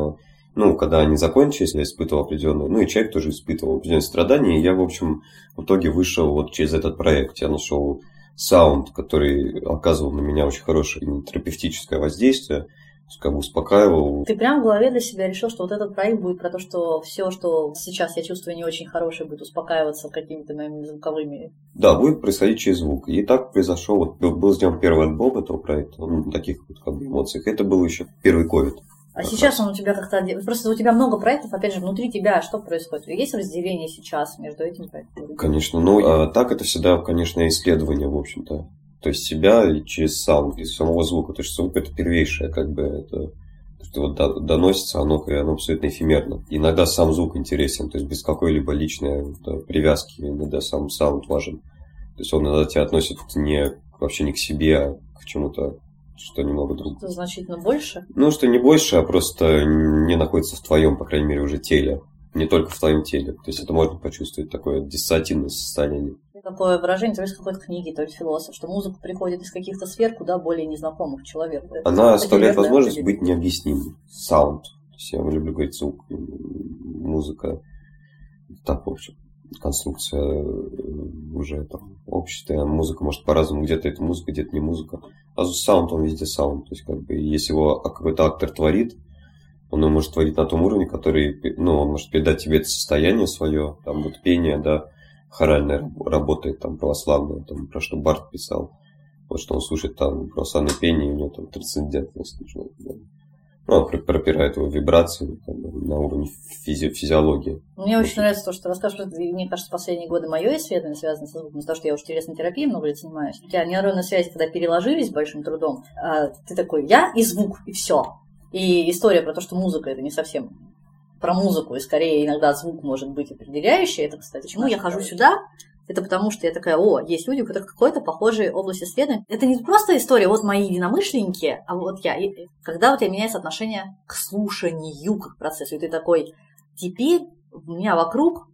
когда они закончились, я испытывал определенные, и человек тоже испытывал определенные страдания, и я, в общем, в итоге вышел вот через этот проект. Я нашел саунд, который оказывал на меня очень хорошее терапевтическое воздействие. Как бы успокаивал. Ты прям в голове для себя решил, что вот этот проект будет про то, что все, что сейчас я чувствую не очень хорошее, будет успокаиваться какими-то моими звуковыми... Да, будет происходить через звук. И так произошел. Вот был сделан первый альбом этого проекта, на таких вот как бы эмоциях. Это был еще первый ковид. А сейчас он у тебя как-то... Просто у тебя много проектов, опять же, внутри тебя что происходит? Есть разделение сейчас между этими проектами? Конечно. Так это всегда, конечно, исследование, в общем-то. То есть себя и через саунд, из самого звука. То есть звук это первейшее, как бы это, что вот доносится, оно абсолютно эфемерно. Иногда сам звук интересен, то есть без какой-либо личной привязки, иногда сам саунд важен. То есть он иногда тебя относит вообще не к себе, а к чему-то, что немного другое. Что значительно больше? Что не больше, а просто не находится в твоем, по крайней мере, уже теле. Не только в твоем теле. То есть это можно почувствовать такое диссоциативное состояние. Такое выражение, то есть какой-то книги, то есть философ, что музыка приходит из каких-то сфер куда более незнакомых человеку. Она оставляет возможность быть необъяснимой. Саунд. То есть я люблю говорить звук, музыка. Так, в общем, конструкция уже там общества. Музыка может по-разному. Где-то это музыка, где-то не музыка. А саунд, он везде саунд. То есть, как бы, если его какой-то актор творит, он может творить на том уровне, который, он может передать тебе это состояние свое, там вот пение, да, хоральная работает, там, православная, там, про что Барт писал, вот что он слушает там православное пение, у него там трансцендентность, он пропирает его вибрации там, на уровне физиологии. Мне очень нравится то, что ты расскажешь, мне кажется, последние годы мое исследование связано со звуком, потому что я уже телесной терапией много лет занимаюсь. У тебя нейронные связи, когда переложились большим трудом, ты такой, я и звук, и все. И история про то, что музыка это не совсем про музыку, и скорее иногда звук может быть определяющий. Это, кстати, почему я хожу сюда, это потому что я такая, есть люди, у которых какой-то похожий область исследования. Это не просто история, вот мои единомышленники, а вот я. И когда у тебя меняется отношение к слушанию, как к процессу, и ты такой, теперь у меня вокруг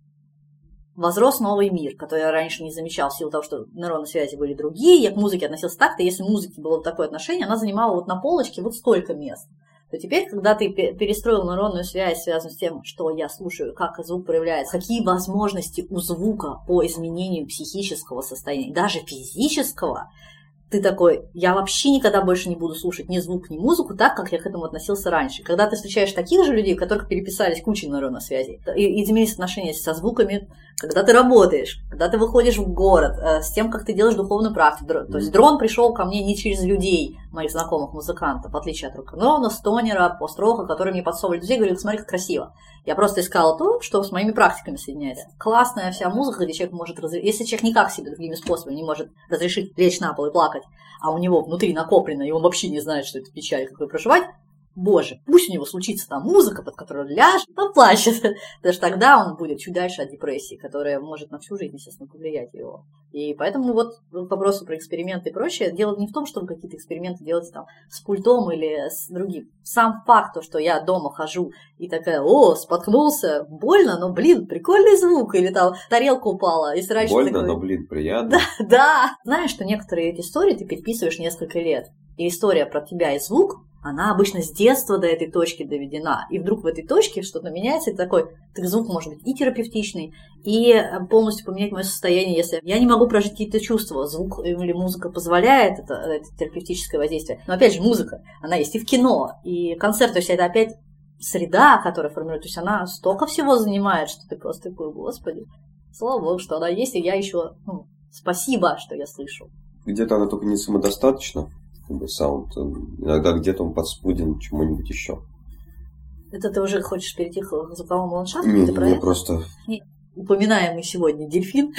возрос новый мир, который я раньше не замечал в силу того, что нейронные связи были другие, я к музыке относился так-то, если у музыки было такое отношение, она занимала вот на полочке вот столько мест. То теперь, когда ты перестроил нейронную связь, связанную с тем, что я слушаю, как звук проявляется, какие возможности у звука по изменению психического состояния, даже физического, ты такой, я вообще никогда больше не буду слушать ни звук, ни музыку так, как я к этому относился раньше. Когда ты встречаешь таких же людей, у которых переписались куча нейронных связей, и изменились отношения со звуками, когда ты работаешь, когда ты выходишь в город, с тем, как ты делаешь духовную практику. То есть дрон пришел ко мне не через людей, моих знакомых музыкантов, в отличие от рок-н-ролла, стонера, пост-рока, которые мне подсовывали друзей, говорили, смотри, как красиво. Я просто искала то, что с моими практиками соединяется. Классная вся музыка, где человек может если человек никак себе другими способами не может разрешить лечь на пол и плакать, а у него внутри накоплено, и он вообще не знает, что это печаль, как ее проживать, боже, пусть у него случится там музыка, под которую он ляжет, поплачет. Потому что тогда он будет чуть дальше от депрессии, которая может на всю жизнь, естественно, повлиять его. И поэтому вот вопросы про эксперименты и прочее, дело не в том, чтобы какие-то эксперименты делать там с пультом или с другим. Сам факт, то, что я дома хожу и такая, споткнулся, больно, но, прикольный звук, или там тарелка упала. И раньше больно, такой, но, приятно. Да. Знаешь, что некоторые эти истории ты переписываешь несколько лет. И история про тебя и звук, она обычно с детства до этой точки доведена. И вдруг в этой точке что-то меняется, и такой, звук может быть и терапевтичный, и полностью поменять мое состояние, если я не могу прожить какие-то чувства. Звук или музыка позволяет это терапевтическое воздействие. Но опять же, музыка, она есть и в кино, и концерт, то есть это опять среда, которая формирует, то есть она столько всего занимает, что ты просто такой, господи, слава богу, что она есть, и я еще, спасибо, что я слышу. Где-то она только не самодостаточна. как бы, саунд. Иногда где-то он подспуден чему-нибудь еще. Это ты уже хочешь перейти к звуковому ландшафту? Не просто... Упоминаемый сегодня дельфин.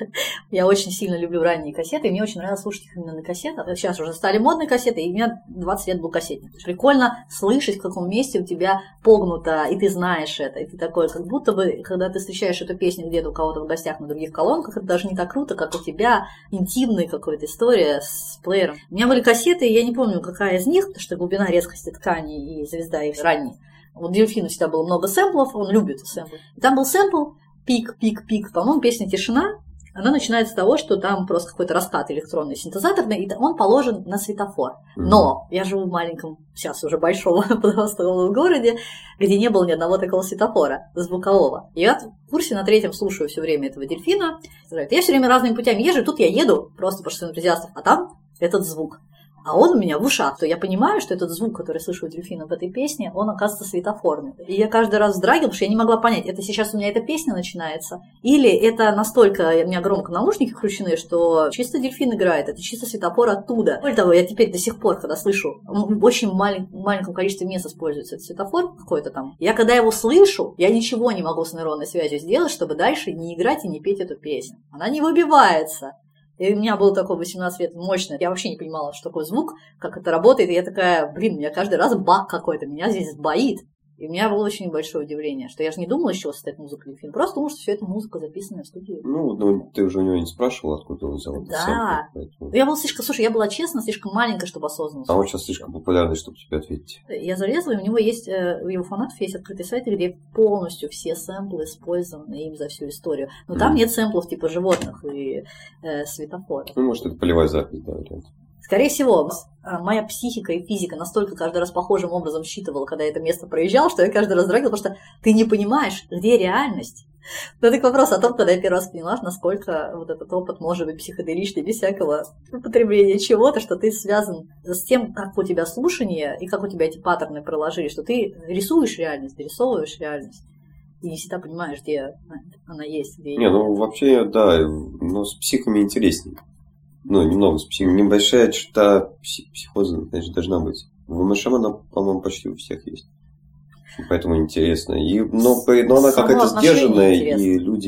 Я очень сильно люблю ранние кассеты, и мне очень нравилось слушать их именно на кассетах. Сейчас уже стали модные кассеты, и у меня 20 лет был кассетник. Прикольно слышать, в каком месте у тебя погнуто, и ты знаешь это. И ты такой, как будто бы, когда ты встречаешь эту песню где-то у кого-то в гостях на других колонках, это даже не так круто, как у тебя интимная какая-то история с плеером. У меня были кассеты, и я не помню, какая из них, потому что глубина резкости ткани и звезда их ранние. Вот Дельфина всегда было много сэмплов, он любит сэмплы. И там был сэмпл «Пик, пик, пик». По-моему, песня «Тишина». Она начинается с того, что там просто какой-то раскат электронный, синтезаторный, и он положен на светофор. Но я живу в маленьком, сейчас уже большом подростковом городе, где не было ни одного такого светофора звукового. И я в курсе на 3-м слушаю все время этого дельфина. Я все время разными путями езжу, тут я еду просто по шоссе энтузиастов, а там этот звук. А он у меня в ушах, то я понимаю, что этот звук, который слышу у дельфина в этой песне, он оказывается светофорный. И я каждый раз вздрагивала, потому что я не могла понять, это сейчас у меня эта песня начинается, или это настолько у меня громко наушники включены, что чисто дельфин играет, это чисто светофор оттуда. Более того, я теперь до сих пор, когда слышу, в очень маленьком количестве мест используется этот светофор какой-то там, я когда его слышу, я ничего не могу с нейронной связью сделать, чтобы дальше не играть и не петь эту песню. Она не выбивается. И у меня был такой 18 лет мощный, я вообще не понимала, что такое звук, как это работает, и я такая, у меня каждый раз баг какой-то, меня здесь сбоит. И у меня было очень большое удивление, что я же не думала, из чего состоит музыка или фильм, просто думала, что все это музыка, записанная в студии. Ну, ты уже у него не спрашивал, откуда он взял. Да. Поэтому... Я была я была честно, слишком маленькая, чтобы осознанно. А он сейчас слишком популярный, чтобы тебе ответить. Я залезла, и у него есть, у его фанатов есть открытый сайт, где полностью все сэмплы использованы им за всю историю. Но там нет сэмплов типа животных и светофоров. Ну, может, это полевая запись, да, вариант. Скорее всего, моя психика и физика настолько каждый раз похожим образом считывала, когда я это место проезжал, что я каждый раз драгивала, потому что ты не понимаешь, где реальность. Но это к вопросу о том, когда я первый раз поняла, насколько вот этот опыт может быть психоделичный, без всякого употребления чего-то, что ты связан с тем, как у тебя слушание и как у тебя эти паттерны проложили, что ты рисуешь реальность, дорисовываешь реальность. И не всегда понимаешь, где она есть, где не, ну вообще, да, но с психами интереснее. Ну, немного с психами. Небольшая черта психоза, значит, должна быть. В ВМШ она, по-моему, почти у всех есть. Поэтому интересно. Но она какая-то сдержанная, и люди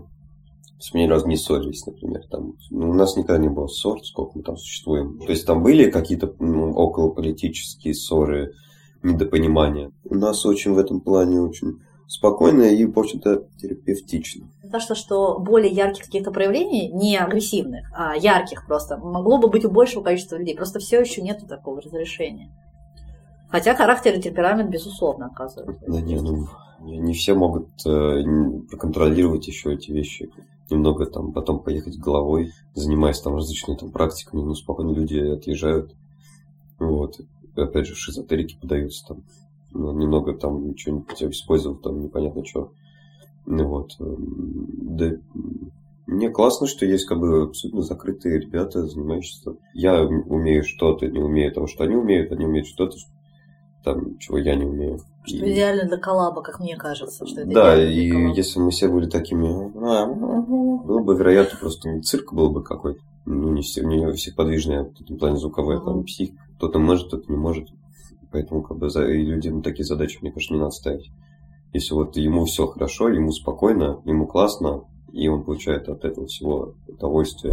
с ней ни разу не ссорились, например. Там, у нас никогда не было ссор, сколько мы там существуем. То есть там были какие-то околополитические ссоры, недопонимания. У нас очень в этом плане очень спокойно и, в общем-то, терапевтично. Кажется, что более ярких каких-то проявлений, не агрессивных, а ярких просто, могло бы быть у большего количества людей. Просто все еще нету такого разрешения. Хотя характер и темперамент, безусловно, оказываются. Да не все могут проконтролировать еще эти вещи. Немного там потом поехать головой, занимаясь там различными там практиками, но спокойно люди отъезжают. Вот. И опять же, в шизотерике подаются там. Немного там что-нибудь использовав, там непонятно что. Вот. Да, мне классно, что есть как бы абсолютно закрытые ребята, занимающиеся. Я умею что-то, не умею того, что они умеют что-то, там, чего я не умею. Что идеально для коллаба, как мне кажется. Что это да, и если мы все были такими, было бы, вероятно, просто цирк был бы какой-то. Ну, не все подвижные в этом плане звуковой, там, псих. Кто-то может, кто-то не может. Поэтому как бы и людям на такие задачи, мне кажется, не надо ставить. Если вот ему все хорошо, ему спокойно, ему классно, и он получает от этого всего удовольствие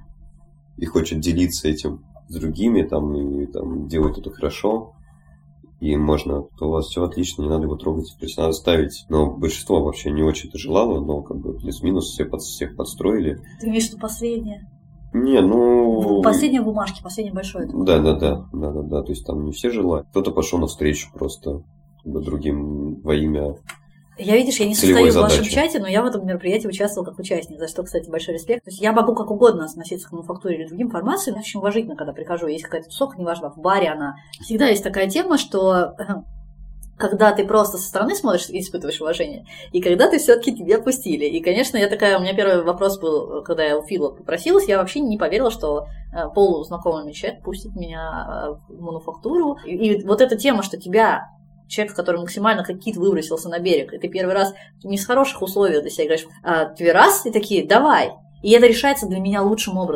и хочет делиться этим с другими, там, и там, делать это хорошо, и можно, то у вас все отлично, не надо его трогать. То есть надо ставить, но большинство вообще не очень это желало, но как бы плюс-минус всех подстроили. Ты имеешь в виду последнее? Не, ну... Последнее в бумажке, последнее большое. Да. То есть там не все желают. Кто-то пошел навстречу просто другим во имя. Я, видишь, я не состою в вашем чате, но я в этом мероприятии участвовала как участник, за что, кстати, большой респект. То есть я могу как угодно относиться к мануфактуре или другим формациям, я очень уважительно, когда прихожу, есть какая-то тусовка, неважно, в баре она. Всегда есть такая тема, что когда ты просто со стороны смотришь и испытываешь уважение, и когда ты все-таки тебя пустили. И, конечно, у меня первый вопрос был, когда я у Фила попросилась, я вообще не поверила, что полузнакомый человек пустит меня в мануфактуру. И вот эта тема, что тебя, человек, который максимально как кит выбросился на берег, и ты первый раз не с хороших условий для себя играешь, а ты раз, и такие, давай. И это решается для меня лучшим образом.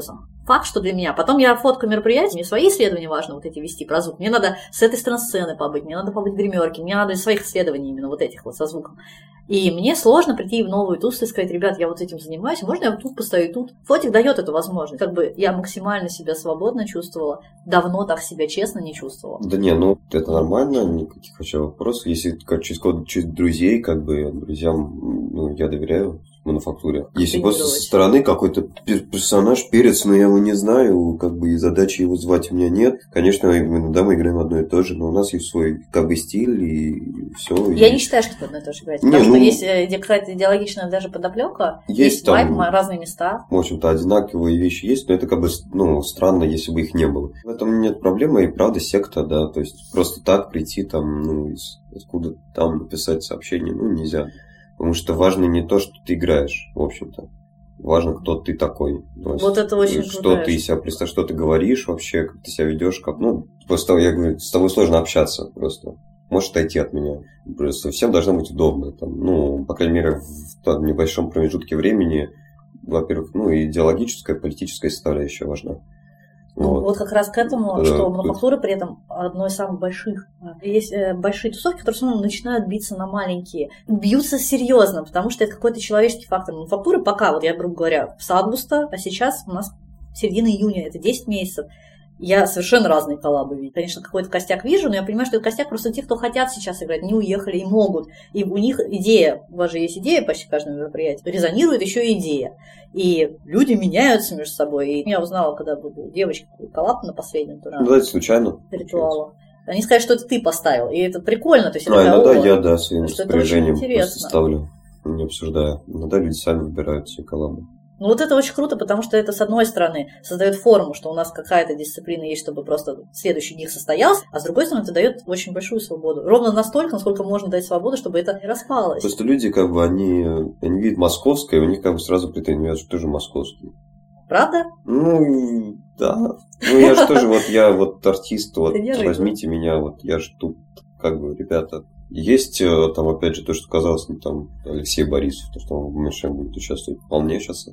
факт, что для меня. Потом я фоткаю мероприятия, мне свои исследования важно вот эти вести про звук. Мне надо с этой стороны сцены побыть, мне надо побыть в гримерке, мне надо из своих исследований именно вот этих вот со звуком. И мне сложно прийти в новую тусу и сказать: ребят, я вот этим занимаюсь, можно я вот тут постою, тут? Фотик дает эту возможность. Как бы я максимально себя свободно чувствовала, давно так себя честно не чувствовала. Да не, ну это нормально, никаких вообще вопросов. Если через друзей, как бы друзьям, ну, я доверяю мануфактуре. Если просто со стороны какой-то персонаж, перец, но я его не знаю, как бы и задачи его звать у меня нет. Конечно, иногда мы играем одно и то же, но у нас есть свой как бы стиль и все. Я не считаю, что это одно и то же играть. Потому что есть какая-то идеологичная даже подоплека, есть вайб, разные места. В общем-то, одинаковые вещи есть, но это как бы, ну, странно, если бы их не было. В этом нет проблемы, и правда секта, да, то есть просто так прийти там, ну, откуда там написать сообщение, ну, нельзя. Потому что важно не то, что ты играешь, в общем-то. Важно, кто ты такой. Вот это очень круто. Что ты из себя представляешь, что ты говоришь вообще, как ты себя ведешь, как, ну, просто я говорю, с тобой сложно общаться просто. Можешь отойти от меня. Просто всем должно быть удобно. Там, ну, по крайней мере, в небольшом промежутке времени, во-первых, ну, идеологическая, политическая составляющая важна. Ну, вот как раз к этому, что мануфактура при этом одной из самых больших. Есть большие тусовки, которые все равно начинают биться на маленькие. Бьются серьезно, потому что это какой-то человеческий фактор. Мануфактуры пока, вот я, грубо говоря, с августа, а сейчас у нас середина июня, это 10 месяцев. Я совершенно разные коллабы вижу. Конечно, какой-то костяк вижу, но я понимаю, что это костяк просто тех, кто хотят сейчас играть, не уехали и могут. И у них идея, у вас же есть идея почти каждого мероприятия, резонирует еще и идея. И люди меняются между собой. И я узнала, когда были девочки коллаб на последнем туре. Ну, да, это случайно. Ритуала. Они сказали, что это ты поставил. И это прикольно. То есть, иногда я, да, своим распоряжением просто ставлю, не обсуждаю. Иногда люди сами выбирают все коллабы. Ну вот это очень круто, потому что это, с одной стороны, создает форму, что у нас какая-то дисциплина есть, чтобы просто следующий них состоялся, а с другой стороны, это дает очень большую свободу. Ровно настолько, насколько можно дать свободу, чтобы это не распалось. Просто люди, как бы, они видят московское, у них как бы сразу претензии, что тоже московский. Правда? Ну, да. Ну, я же тоже, я артист, возьмите меня, я же тут, как бы, ребята. Есть там, опять же, то, что казалось, там, Алексей Борисов, то, что он в МШМ будет участвовать. Вполне сейчас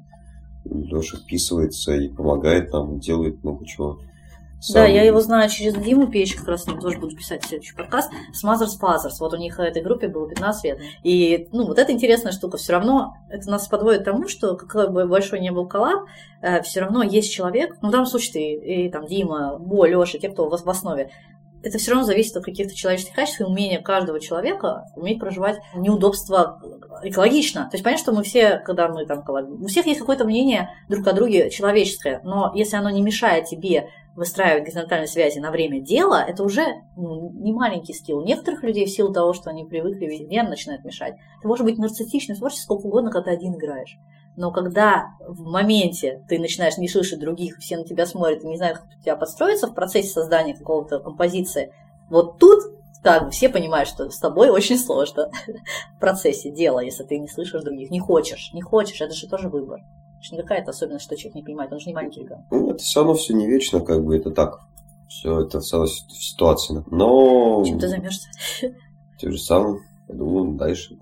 Леша вписывается и помогает нам, делает много чего. Да, я его знаю через Диму Печь, как раз с ним тоже буду писать следующий подкаст. Smother's Fathers. Вот у них в этой группе было 15 лет. И, вот эта интересная штука. Все равно это нас подводит к тому, что какой бы большой ни был коллаб, все равно есть человек, в данном случае ты, и там Дима, Бо, Леша, те, кто у вас в основе. Это все равно зависит от каких-то человеческих качеств и умения каждого человека уметь проживать неудобства экологично. То есть понятно, что мы все, когда мы там коллабируем, у всех есть какое-то мнение друг о друге человеческое, но если оно не мешает тебе выстраивать горизонтальные связи на время дела, это уже не маленький скилл. У некоторых людей в силу того, что они привыкли, везде начинает мешать. Ты можешь быть нарциссичным, творческим сколько угодно, когда ты один играешь. Но когда в моменте ты начинаешь не слышать других, все на тебя смотрят и не знают, как у тебя подстроиться в процессе создания какого-то композиции, вот тут как бы все понимают, что с тобой очень сложно в процессе дела, если ты не слышишь других, не хочешь, это же тоже выбор. Это же не какая-то особенность, что человек не понимает, он же не маленький ребенок. Ну, это все равно все не вечно, как бы это так. Все это все равно ситуация. Но... Чем ты займешься? Тем же самым. Пойду дальше.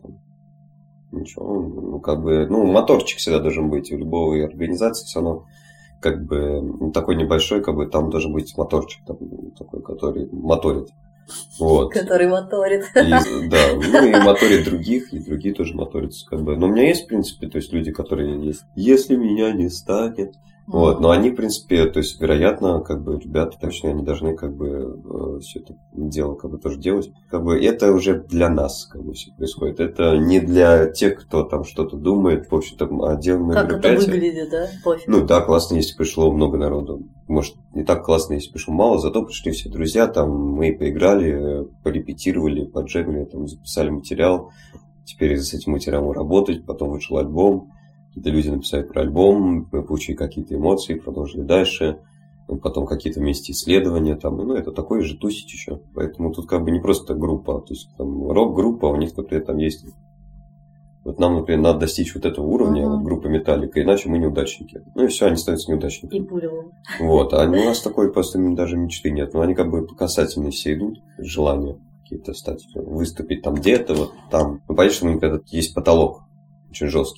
Ничего, моторчик всегда должен быть у любой организации, все равно как бы такой небольшой, как бы там должен быть моторчик такой, который моторит. Вот. Который моторит. И моторит других, и другие тоже моторятся, как бы. Но у меня есть, в принципе, то есть люди, которые есть. Если меня не станет. Вот, но они, в принципе, то есть, вероятно, как бы, ребята, точно, они должны, как бы, все это дело, как бы, тоже делать. Как бы, это уже для нас, как бы, все происходит. Это не для тех, кто там что-то думает, в общем-то, а делаем мероприятие. Как это выглядит, да? Пофиг. Ну, да, классно, если пришло много народу. Может, не так классно, если пришло мало, зато пришли все друзья, там, мы поиграли, порепетировали, поджемили, там, записали материал. Теперь с этим материалом работать, потом вышел альбом. Какие-то люди написали про альбом, мы получили какие-то эмоции, продолжили дальше, потом какие-то вместе исследования, там, это такое же тусить еще. Поэтому тут как бы не просто группа, то есть там рок-группа, у них, например, там есть... Вот нам, например, надо достичь вот этого уровня, группы Металлика, иначе мы неудачники. Ну и все, они становятся неудачниками. И Пулевым. Вот, а у нас такой просто даже мечты нет. Но они как бы по касательной все идут, желания какие-то стать, выступить там где-то, вот там. Ну, понятно, что, например, есть потолок очень жесткий.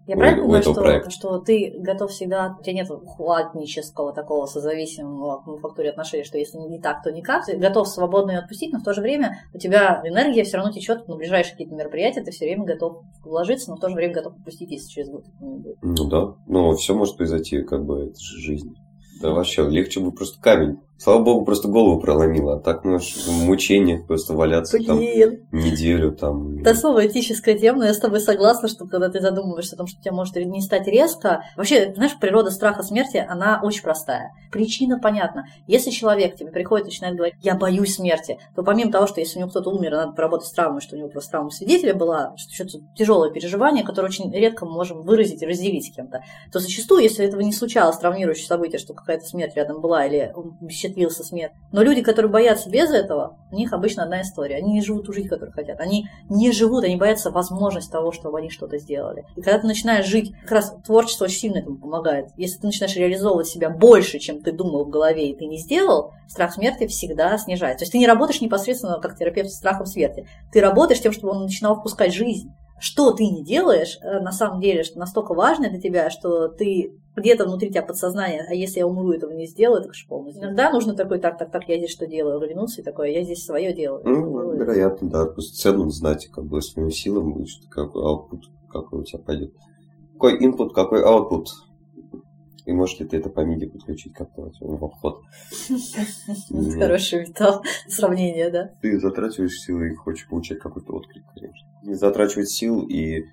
Я правильно понимаю, что ты готов всегда, у тебя нет хладнического такого созависимого к фактуре отношения, что если не так, то никак, ты готов свободно ее отпустить, но в то же время у тебя энергия все равно течет на ближайшие какие-то мероприятия, ты все время готов вложиться, но в то же время готов отпустить, если через год это не будет. Ну да, но все может произойти, как бы, это же жизнь. Да вообще, легче бы просто камень. Слава богу, просто голову проломило. А так можешь в мучениях просто валяться там неделю. Там. Это особая этическая тема, но я с тобой согласна, что когда ты задумываешься о том, что тебя может не стать резко. Вообще, знаешь, природа страха смерти, она очень простая. Причина понятна. Если человек к тебе приходит и начинает говорить, я боюсь смерти, то помимо того, что если у него кто-то умер, надо поработать с травмой, что у него просто травма свидетеля была, что тяжелое переживание, которое очень редко мы можем выразить и разделить с кем-то, то зачастую, если этого не случалось, травмирующее событие, что какая-то смерть рядом была или он впечатлился смерть. Но люди, которые боятся без этого, у них обычно одна история. Они не живут ту жизнь, которую хотят. Они не живут, они боятся возможности того, чтобы они что-то сделали. И когда ты начинаешь жить, как раз творчество очень сильно этому помогает. Если ты начинаешь реализовывать себя больше, чем ты думал в голове, и ты не сделал, страх смерти всегда снижается. То есть ты не работаешь непосредственно как терапевт с страхом смерти. Ты работаешь тем, чтобы он начинал впускать жизнь. Что ты не делаешь, на самом деле, что настолько важно для тебя, что ты где-то внутри тебя подсознание, а если я умру, этого не сделаю, так же полностью. Иногда нужно такой, так, я здесь что делаю, оглянуться и такое, я здесь свое делаю. Ну, вероятно, да, просто ценно знать, как бы, своим силам, какой output, какой у тебя пойдет. Какой input, какой output. И можешь ли ты это по MIDI подключить как-то в обход? Хорошее сравнение, да? Ты затрачиваешь силы и хочешь получать какой-то отклик, конечно. Не затрачивать сил и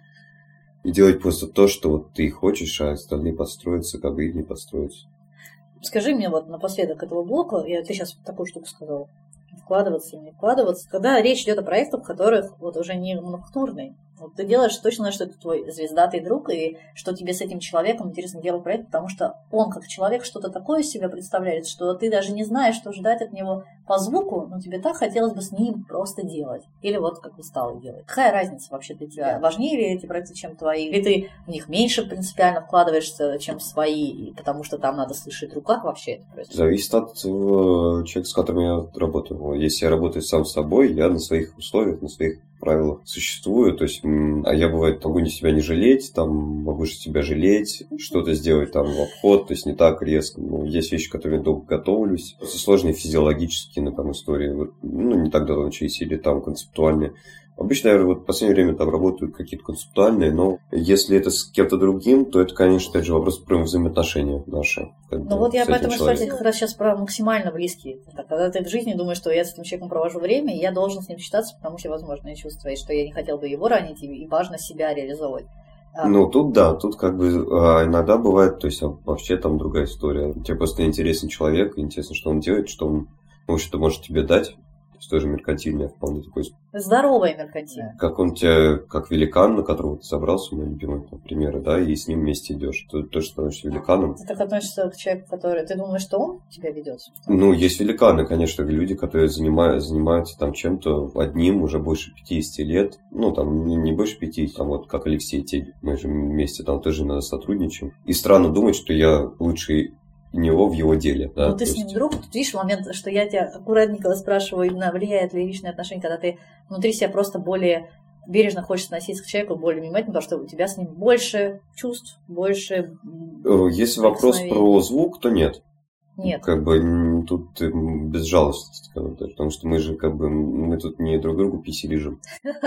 делать просто то, что вот ты хочешь, а остальные подстроятся, как бы и не подстроятся. Скажи мне вот напоследок этого блока, ты сейчас такую штуку сказал, вкладываться или не вкладываться, когда речь идет о проектах, которых вот уже не мануфактурный. Вот ты делаешь точно знаешь, что это твой звездатый друг, и что тебе с этим человеком интересно делать проект, потому что он как человек что-то такое из себя представляет, что ты даже не знаешь, что ждать от него по звуку, но тебе так хотелось бы с ним просто делать. Или вот как вы стали делать. Какая разница вообще для тебя? Важнее ли эти проекты, чем твои? Или ты в них меньше принципиально вкладываешься, чем свои, потому что там надо слышать друг? Как вообще это происходит? Зависит от человека, с которым я работаю. Если я работаю сам с собой, я на своих условиях, на своих правилах существую, то есть, а я, бывает, могу себя не жалеть, там, могу себя жалеть, что-то сделать там в обход, то есть не так резко. Ну, есть вещи, к которым я долго готовлюсь, сложные физиологические, там, истории, вот, не так давно начались, или там концептуальные. Обычно я вот в последнее время там работаю какие-то концептуальные, но если это с кем-то другим, то это, конечно, опять же вопрос про взаимоотношения наши. Ну вот я поэтому спрашиваю как раз сейчас про максимально близкие. Когда ты в жизни думаешь, что я с этим человеком провожу время, и я должен с ним считаться, потому что, возможно, я чувствую, что я не хотел бы его ранить, и важно себя реализовывать. Ну, тут да, тут как бы иногда бывает, то есть вообще там другая история. Тебе просто интересен человек, интересно, что он делает, что он может тебе дать. То есть тоже меркантильное вполне такое. Здоровое меркантильное. Как он тебе, как великан, на которого ты собрался, мой любимый пример, да, и с ним вместе идешь. Ты тоже становишься великаном. Ты так относишься к человеку, который... Ты думаешь, что он тебя ведет? Ну, есть великаны, конечно, люди, которые занимаются там чем-то одним уже больше 50 лет. Ну, там, не больше 50, там вот как Алексей Тель. Мы же вместе там тоже иногда сотрудничаем. И странно думать, что я лучший него в его деле. Да? Ну, ты с ним друг, тут видишь момент, что я тебя аккуратненько спрашиваю, именно влияет ли личные отношения, когда ты внутри себя просто более бережно хочешь относиться к человеку, более внимательно, потому что у тебя с ним больше чувств, больше... Если вопрос про звук, то нет. Нет. Как бы тут без жалости, потому что мы же как бы мы тут не друг другу писи лижем.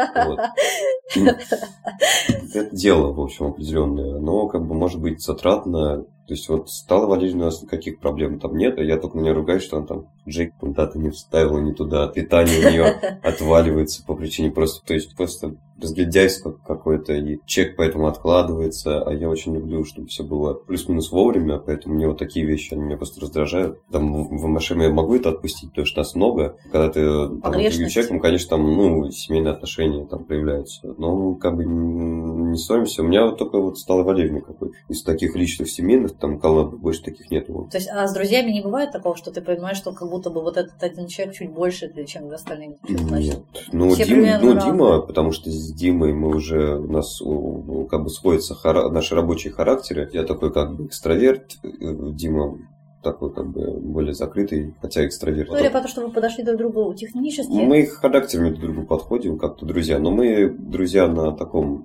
Это дело, в общем, определенное, но как бы может быть затратно. То есть вот с Аллой Валерьевной у нас никаких проблем там нет, а я только на нее ругаюсь, что она там джек куда-то не вставила, не туда, питание у нее отваливается по причине просто, то есть просто разглядяйство какое-то, и чек поэтому откладывается, а я очень люблю, чтобы все было плюс-минус вовремя, поэтому мне вот такие вещи, они меня просто раздражают. Там в машине я могу это отпустить, потому что нас много. Когда ты там с человеком, конечно, там, семейные отношения там проявляются, но как бы не ссоримся. У меня вот только вот с Аллой Валерьевной какой из таких личных семейных, там коллаб больше таких нет. То есть, а с друзьями не бывает такого, что ты понимаешь, что как будто бы вот этот один человек чуть больше, чем остальные? Нет. Дима, потому что с Димой мы уже, у нас как бы сходятся наши рабочие характеры. Я такой как бы экстраверт, Дима такой как бы более закрытый, хотя экстраверт. Или потому что вы подошли друг к другу технически? Мы характерами друг к другу подходим, как-то друзья, но мы друзья на таком...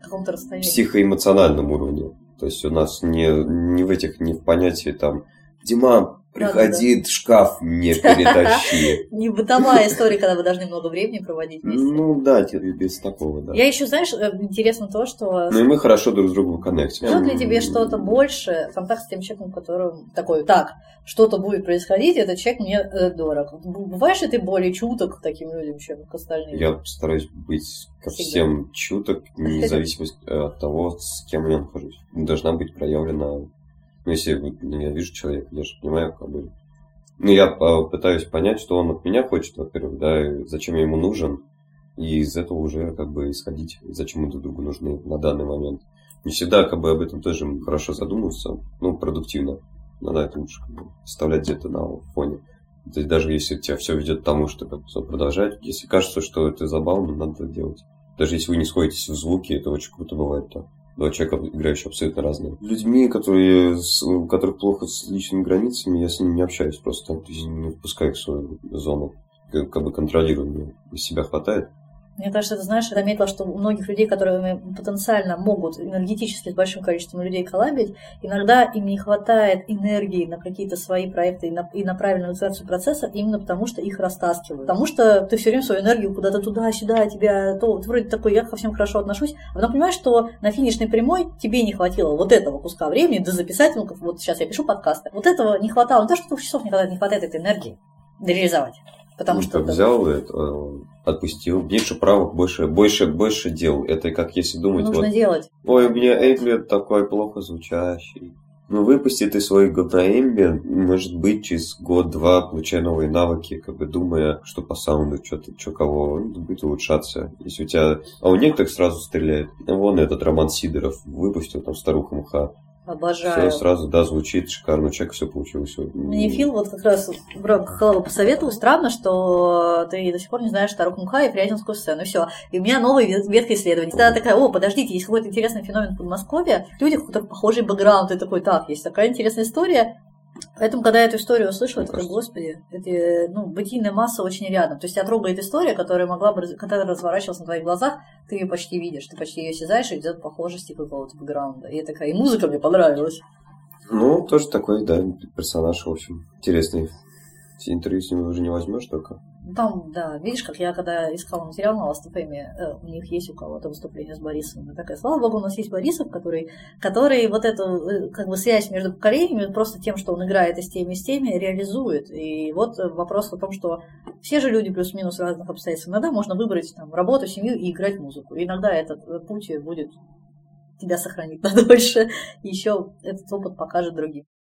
каком-то расстоянии. Психоэмоциональном уровне. То есть у нас не в понятии там Дима, приходи, шкаф не перетащи. Не бытовая история, когда вы должны много времени проводить вместе. Ну да, без такого, да. Я еще, знаешь, интересно то, что... Ну и мы хорошо друг с другом коннектим. Ждет ли тебе что-то больше, контакт с тем человеком, которым такой, так, что-то будет происходить, этот человек мне дорог. Бываешь ли ты более чуток к таким людям, чем к остальным? Я стараюсь быть ко всем чуток, независимо от того, с кем я нахожусь. Должна быть проявлена... Ну, если я вижу человека, я же понимаю, как бы... Ну, я пытаюсь понять, что он от меня хочет, во-первых, да, и зачем я ему нужен, и из этого уже как бы исходить, зачем мы друг другу нужны на данный момент. Не всегда как бы об этом тоже хорошо задумываться, ну, продуктивно. Надо это лучше как бы оставлять где-то на фоне. То есть даже если тебя все ведет к тому, что как бы продолжать, если кажется, что это забавно, надо это делать. Даже если вы не сходитесь в звуки, это очень круто бывает так. Два человека, играющие абсолютно разные. Людьми, у которых плохо с личными границами, я с ними не общаюсь просто. То есть не впускаю их в свою зону. Как бы контролирую, мне из себя хватает. Мне кажется, ты знаешь, я заметила, что у многих людей, которые потенциально могут энергетически с большим количеством людей коллабить, иногда им не хватает энергии на какие-то свои проекты и на правильную реализацию процесса, именно потому что их растаскивают. Потому что ты все время свою энергию куда-то туда-сюда, тебя то ты вроде такой, я ко всем хорошо отношусь, а потом понимаешь, что на финишной прямой тебе не хватило вот этого куска времени, да записать, ну, вот сейчас я пишу подкасты, вот этого не хватало, не то, что 2 часов не хватает этой энергии реализовать. Потому что взял и отпустил. Меньше правок, больше дел. Это как если думать... Нужно делать. Ой, у меня эмбиент такой плохо звучащий. Ну, выпусти ты свой говноэмбиент, может быть, через год-два, получая новые навыки, как бы думая, что по саунду, что кого, будет улучшаться. Если у тебя... А у некоторых сразу стреляет. Вон этот Роман Сидоров выпустил, там, «Старуха МХ». Обожаю. Все сразу, да, звучит шикарно, у человека все получилось. Мне Фил вот как раз Калава посоветовал. Странно, что ты до сих пор не знаешь Старуху МХ и Фрязинскую сцену. И все. И у меня новая ветка исследований. Тогда такая, подождите, есть какой-то интересный феномен в Подмосковье. Люди, у которых похожий бэкграунд. Ты такой, так, есть такая интересная история. Поэтому, когда я эту историю услышала, я такой, господи, это, бытийная масса очень рядом. То есть тебя трогает история, которая когда разворачивалась на твоих глазах, ты ее почти видишь, ты почти ее осязаешь, и идет похожести какого-то бэкграунда. И такая, и музыка мне понравилась. Ну, тоже такой, да, персонаж, в общем, интересный. Все интервью с ним уже не возьмешь только. Там, да, видишь, как я когда искала материал на Last.fm, у них есть у кого-то выступление с Борисовым. Я такая, слава богу, у нас есть Борисов, который вот эту как бы связь между поколениями просто тем, что он играет и с теми, реализует. И вот вопрос о том, что все же люди плюс-минус разных обстоятельств. Иногда можно выбрать там работу, семью и играть музыку. И иногда этот путь будет тебя сохранить надольше. И еще этот опыт покажет другим.